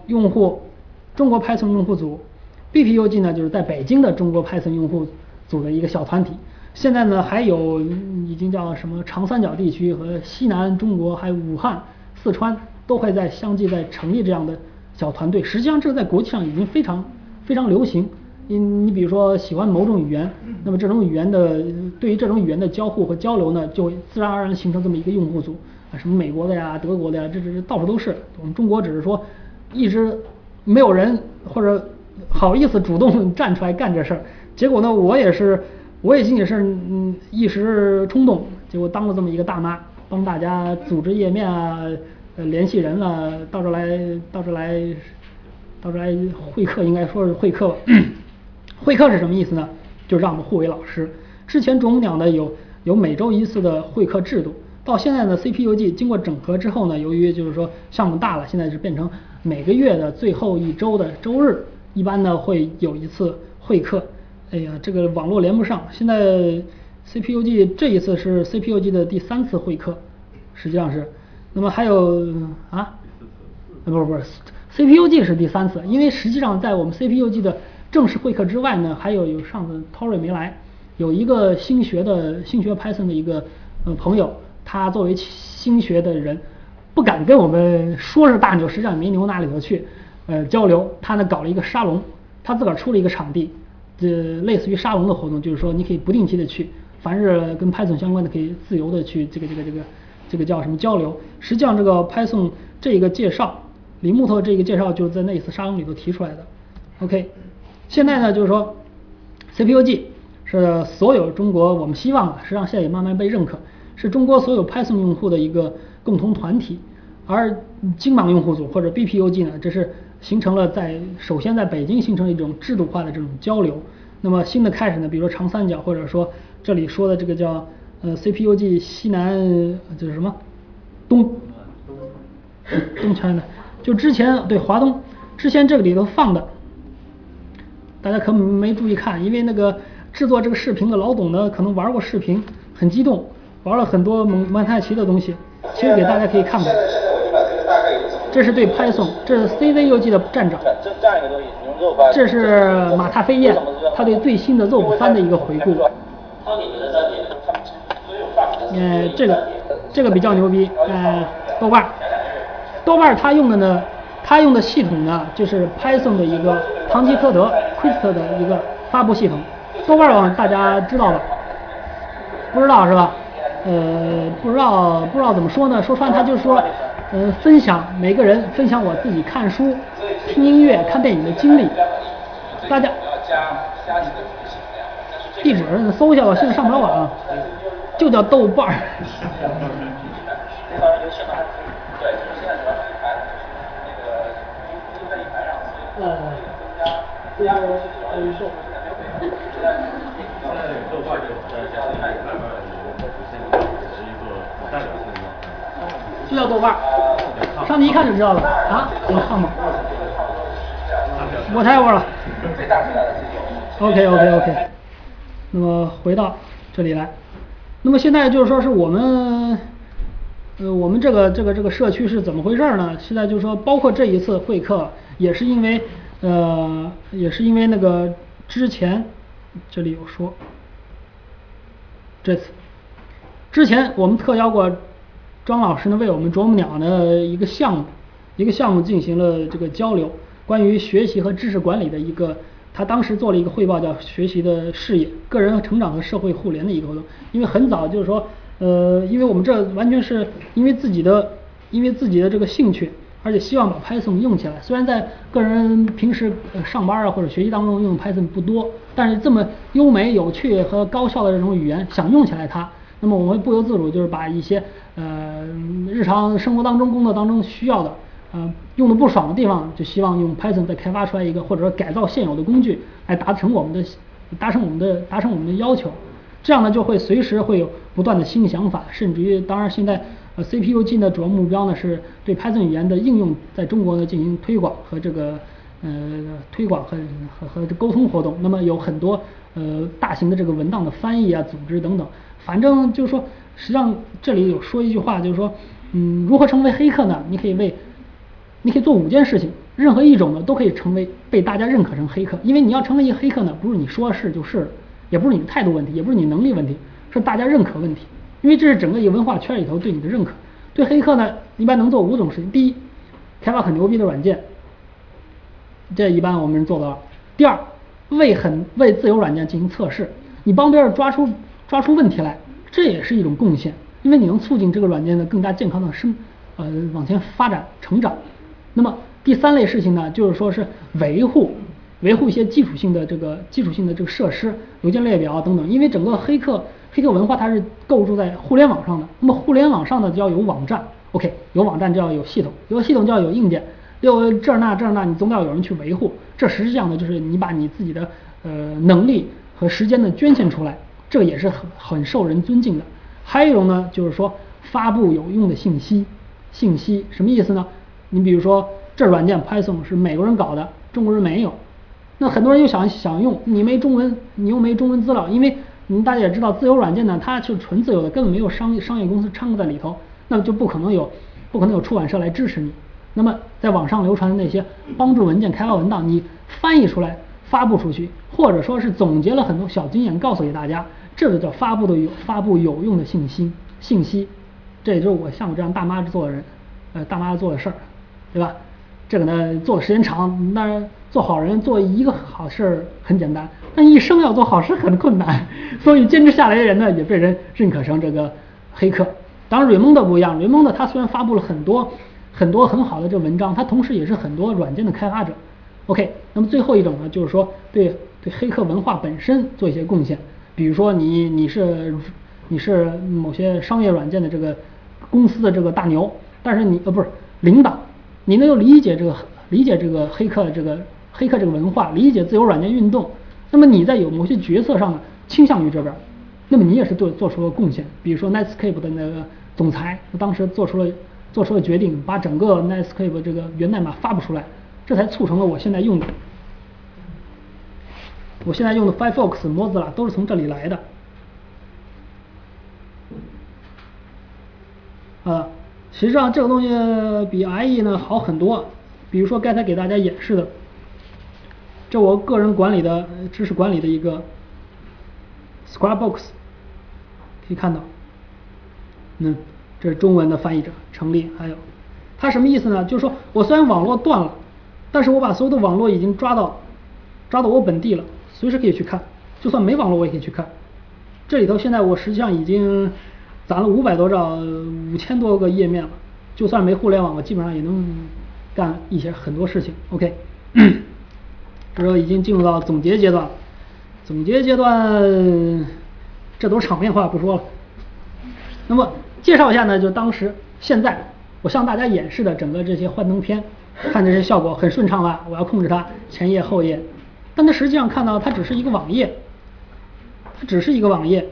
Python 用户组，BPUG 呢就是在北京的中国 Python 用户组的一个小团体。现在呢还有已经叫什么长三角地区和西南中国，还有武汉、四川都会相继在成立这样的小团队。实际上这个在国际上已经非常流行。你比如说喜欢某种语言，那么对于这种语言的交互和交流呢，就会自然而然形成这么一个用户组啊，什么美国的呀、德国的呀，这到处都是。我们中国只是说一直没有人或者好意思主动站出来干这事儿。结果呢，我也仅仅是一时冲动，结果当了这么一个大妈，帮大家组织页面啊，联系人啊，到这来会客，应该说是会客吧。会客是什么意思呢？就让我们互为老师。之前啄木鸟呢有每周一次的会课制度，到现在呢 CPUG 经过整合之后呢，由于就是说项目大了，现在是变成每个月的最后一周的周日，一般呢会有一次会课。哎呀，这个网络连不上，现在 CPUG 这一次是 CPUG 的第3次会课，实际上是。那么还有不是 CPUG 是第3次，因为实际上在我们 CPUG 的正式会课之外呢，还有上次 Tory 没来，有一个新学 Python 的一个朋友，他作为新学的人，不敢跟我们说是大牛，实际上没牛哪里头去交流。他呢搞了一个沙龙，他自个儿出了一个场地，类似于沙龙的活动，就是说你可以不定期的去，凡是跟 Python 相关的可以自由的去这个叫什么交流。实际上这个 Python 这个介绍，李木头这个介绍就是在那一次沙龙里头提出来的。OK， 现在呢就是说 CPUG 是所有中国，我们希望实际上现在也慢慢被认可，是中国所有 Python 用户的一个共同团体。而金榜用户组或者 BPUG 呢，这是形成了首先在北京形成了一种制度化的这种交流。那么新的开始呢，比如说长三角，或者说这里说的这个叫CPUG 西南就是什么东圈的，就之前对华东之前这个里头放的，大家可能没注意看，因为那个制作这个视频的老董呢，可能玩过视频，很激动，玩了很多蒙太奇的东西。其实给大家可以看看，这是对 Python， 这是 CZUG 的站长，这是马踏飞燕，他对最新的 ZOP 3的一个回顾。这个比较牛逼，豆瓣他用的系统呢，就是 Python 的一个堂吉诃德 Quest 的一个发布系统。 豆瓣网大家知道吧？不知道是吧？不知道怎么说呢？说穿它就是说，分享每个人分享我自己看书、听音乐、看电影的经历。大家地址搜一下吧，现在上不了网，就叫豆瓣。就叫豆瓣，上去一看就知道了啊，有看吗？我太玩了。OK。那么回到这里来，那么现在就是说是我们这个社区是怎么回事呢？现在就是说，包括这一次会课，也是因为那个之前这里有说，这次之前我们特邀过庄老师呢，为我们啄木鸟的一个项目进行了这个交流，关于学习和知识管理的一个。他当时做了一个汇报，叫学习的视野、个人成长和社会互联的一个活动。因为很早就是说，因为我们这完全是因为自己的这个兴趣，而且希望把 Python 用起来。虽然在个人平时上班啊或者学习当中用 Python 不多，但是这么优美、有趣和高效的这种语言，想用起来它，那么我们不由自主就是把一些日常生活当中、工作当中需要的。用的不爽的地方，就希望用 Python 再开发出来一个，或者说改造现有的工具，来达成我们的要求。这样呢，就会随时会有不断的新想法，甚至于，当然现在CPU 进的主要目标呢，是对 Python 语言的应用在中国呢进行推广和这个推广和沟通活动。那么有很多大型的这个文档的翻译啊、组织等等。反正就是说，实际上这里有说一句话，就是说，如何成为黑客呢？你可以做5件事情，任何一种呢都可以成为被大家认可成黑客。因为你要成为一个黑客呢，不是你说是就是了，也不是你的态度问题，也不是你能力问题，是大家认可问题。因为这是整个一个文化圈里头对你的认可。对黑客呢，一般能做5种事情：第一，开发很牛逼的软件，这一般我们做到；第二，为自由软件进行测试，你帮别人抓出问题来，这也是一种贡献，因为你能促进这个软件的更加健康的往前发展成长。那么第3类事情呢，就是说是维护一些基础性的这个设施、邮件列表等等。因为整个黑客文化它是构筑在互联网上的，那么互联网上呢就要有网站 ，OK， 有网站就要有系统，有系统就要有硬件，有这儿那，你总得要有人去维护。这实际上呢，就是你把你自己的能力和时间呢捐献出来，这个也是很受人尊敬的。还有一种呢，就是说发布有用的信息什么意思呢？你比如说，这软件 Python 是美国人搞的，中国人没有，那很多人又想用，你又没中文资料，因为大家也知道，自由软件呢，它是纯自由的，根本没有商业公司掺和在里头，那么就不可能有出版社来支持你。那么在网上流传的那些帮助文件开发文档，你翻译出来发布出去，或者说是总结了很多小经验告诉给大家，这个叫发布有用的信息。这也就是像我这样大妈做的人，大妈做的事儿。对吧？这个呢，做的时间长，当然做好人做一个好事很简单，但一生要做好事很困难，所以坚持下来的人呢，也被人认可成这个黑客。当然Raymond不一样，Raymond他虽然发布了很多很好的这文章，他同时也是很多软件的开发者。OK， 那么最后一种呢，就是说对黑客文化本身做一些贡献，比如说你是某些商业软件的这个公司的这个大牛，但是你不是领导。你能够理解这个黑客这个文化，理解自由软件运动，那么你在有某些决策上呢倾向于这边，那么你也是做出了贡献。比如说 Netscape 的那个总裁，当时做出了决定，把整个 Netscape 这个源代码发布出来，这才促成了我现在用的 Firefox、Mozilla 都是从这里来的。实际上这个东西比 IE 呢好很多。比如说刚才给大家演示的，这我个人知识管理的一个 Scrapbox， 可以看到，这是中文的翻译者程立。还有它什么意思呢？就是说我虽然网络断了，但是我把所有的网络已经抓到我本地了，随时可以去看。 就算没网络我也可以去看。这里头现在我实际上已经攒了500多兆，5000多个页面了。就算没互联网，我基本上也能干一些很多事情。OK， 这时候已经进入到总结阶段了。总结阶段，这都是场面话不说了。那么介绍一下呢，就当时现在我向大家演示的整个这些幻灯片，看这些效果很顺畅吧？我要控制它前页后页，但它实际上看到它只是一个网页，它只是一个网页。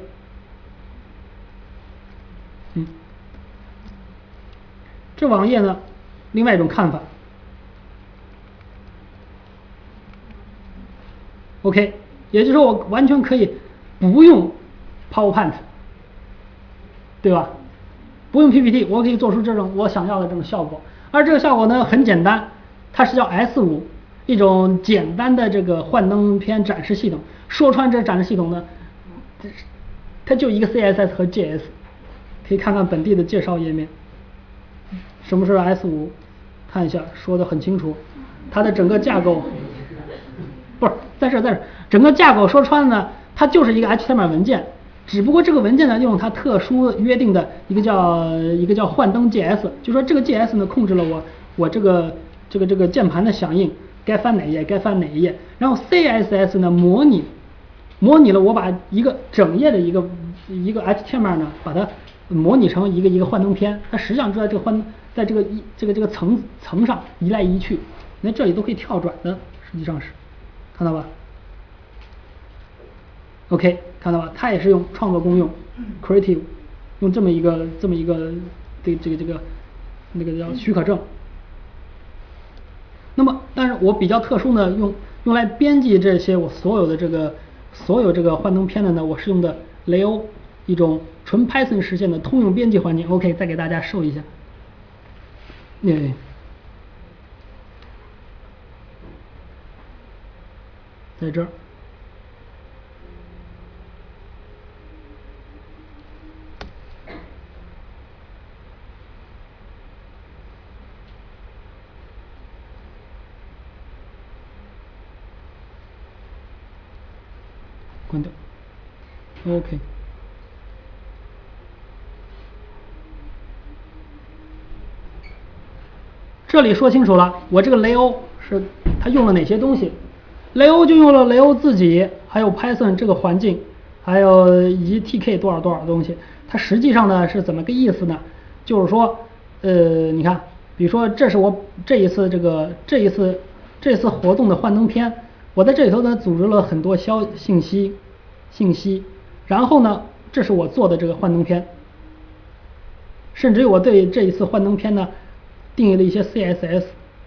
这网页呢，另外一种看法。OK， 也就是说我完全可以不用 PowerPoint， 对吧？不用 PPT， 我可以做出这种我想要的这种效果。而这个效果呢很简单，它是叫 S5， 一种简单的这个幻灯片展示系统。说穿这展示系统呢，它就一个 CSS 和 JS， 可以看看本地的介绍页面。什么是 S5？ 看一下，说的很清楚。它的整个架构，不是在这，整个架构说穿呢，它就是一个 HTML 文件，只不过这个文件呢用它特殊约定的一个叫幻灯 JS， 就说这个 JS 呢控制了我这个键盘的响应，该翻哪一页该翻哪一页，然后 CSS 呢模拟了我把一个整页的一个 HTML 呢把它模拟成一个幻灯片，它实际上就在这个层上移来移去，那这里都可以跳转的，实际上是看到吧 ？OK， 看到吧？它也是用创作功用 ，creative， 用这么一个那个叫许可证。那么，但是我比较特殊呢，用来编辑这些我所有这个幻灯片的呢，我是用的雷欧，一种纯 Python 实现的通用编辑环境。OK， 再给大家show一下。在这儿。关掉 ，OK。这里说清楚了，我这个雷欧是它用了哪些东西？雷欧就用了雷欧自己，还有 Python 这个环境，还有以及 TK 多少东西。它实际上呢是怎么个意思呢？就是说，你看，比如说这是我这一次活动的幻灯片，我在这里头呢组织了很多信息，然后呢，这是我做的这个幻灯片，甚至于我对这一次幻灯片呢定义了一些 CSS。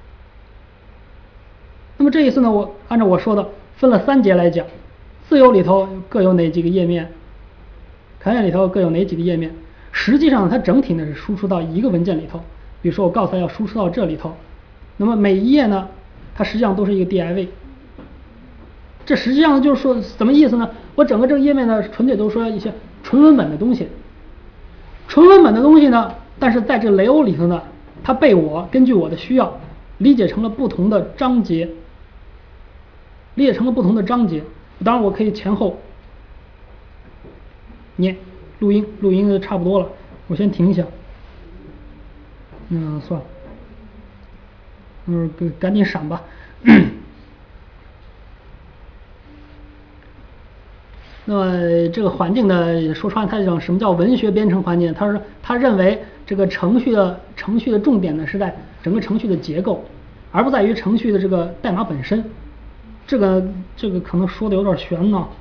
那么这一次呢，我按照我说的分了3节来讲，自由里头各有哪几个页面，开源里头各有哪几个页面。实际上它整体呢是输出到一个文件里头，比如说我告诉它要输出到这里头，那么每一页呢，它实际上都是一个 div。这实际上就是说什么意思呢？我整个这个页面呢，纯粹都说一些纯文本的东西。纯文本的东西呢，但是在这雷欧里头呢，它被我根据我的需要理解成了不同的章节。当然我可以前后念录音的差不多了，我先停一下。算了，赶紧闪吧。那么这个环境呢，说穿它讲什么叫文学编程环境？他认为这个程序的重点呢是在整个程序的结构，而不在于程序的这个代码本身。这个可能说的有点悬呢，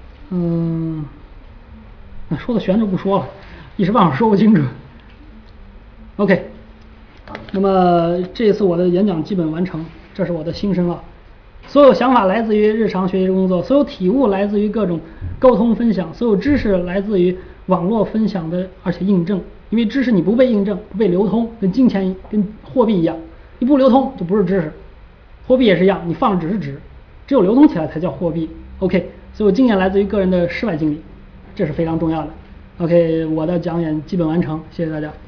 说的悬就不说了，一时半会儿说不清楚。OK， 那么这一次我的演讲基本完成，这是我的心声啊。所有想法来自于日常学习工作，所有体悟来自于各种沟通分享，所有知识来自于网络分享的，而且印证。因为知识你不被印证，不被流通，跟金钱跟货币一样，你不流通就不是知识。货币也是一样，你放的只是纸，只有流通起来才叫货币。OK， 所有经验来自于个人的失败经历，这是非常重要的。OK， 我的讲演基本完成，谢谢大家。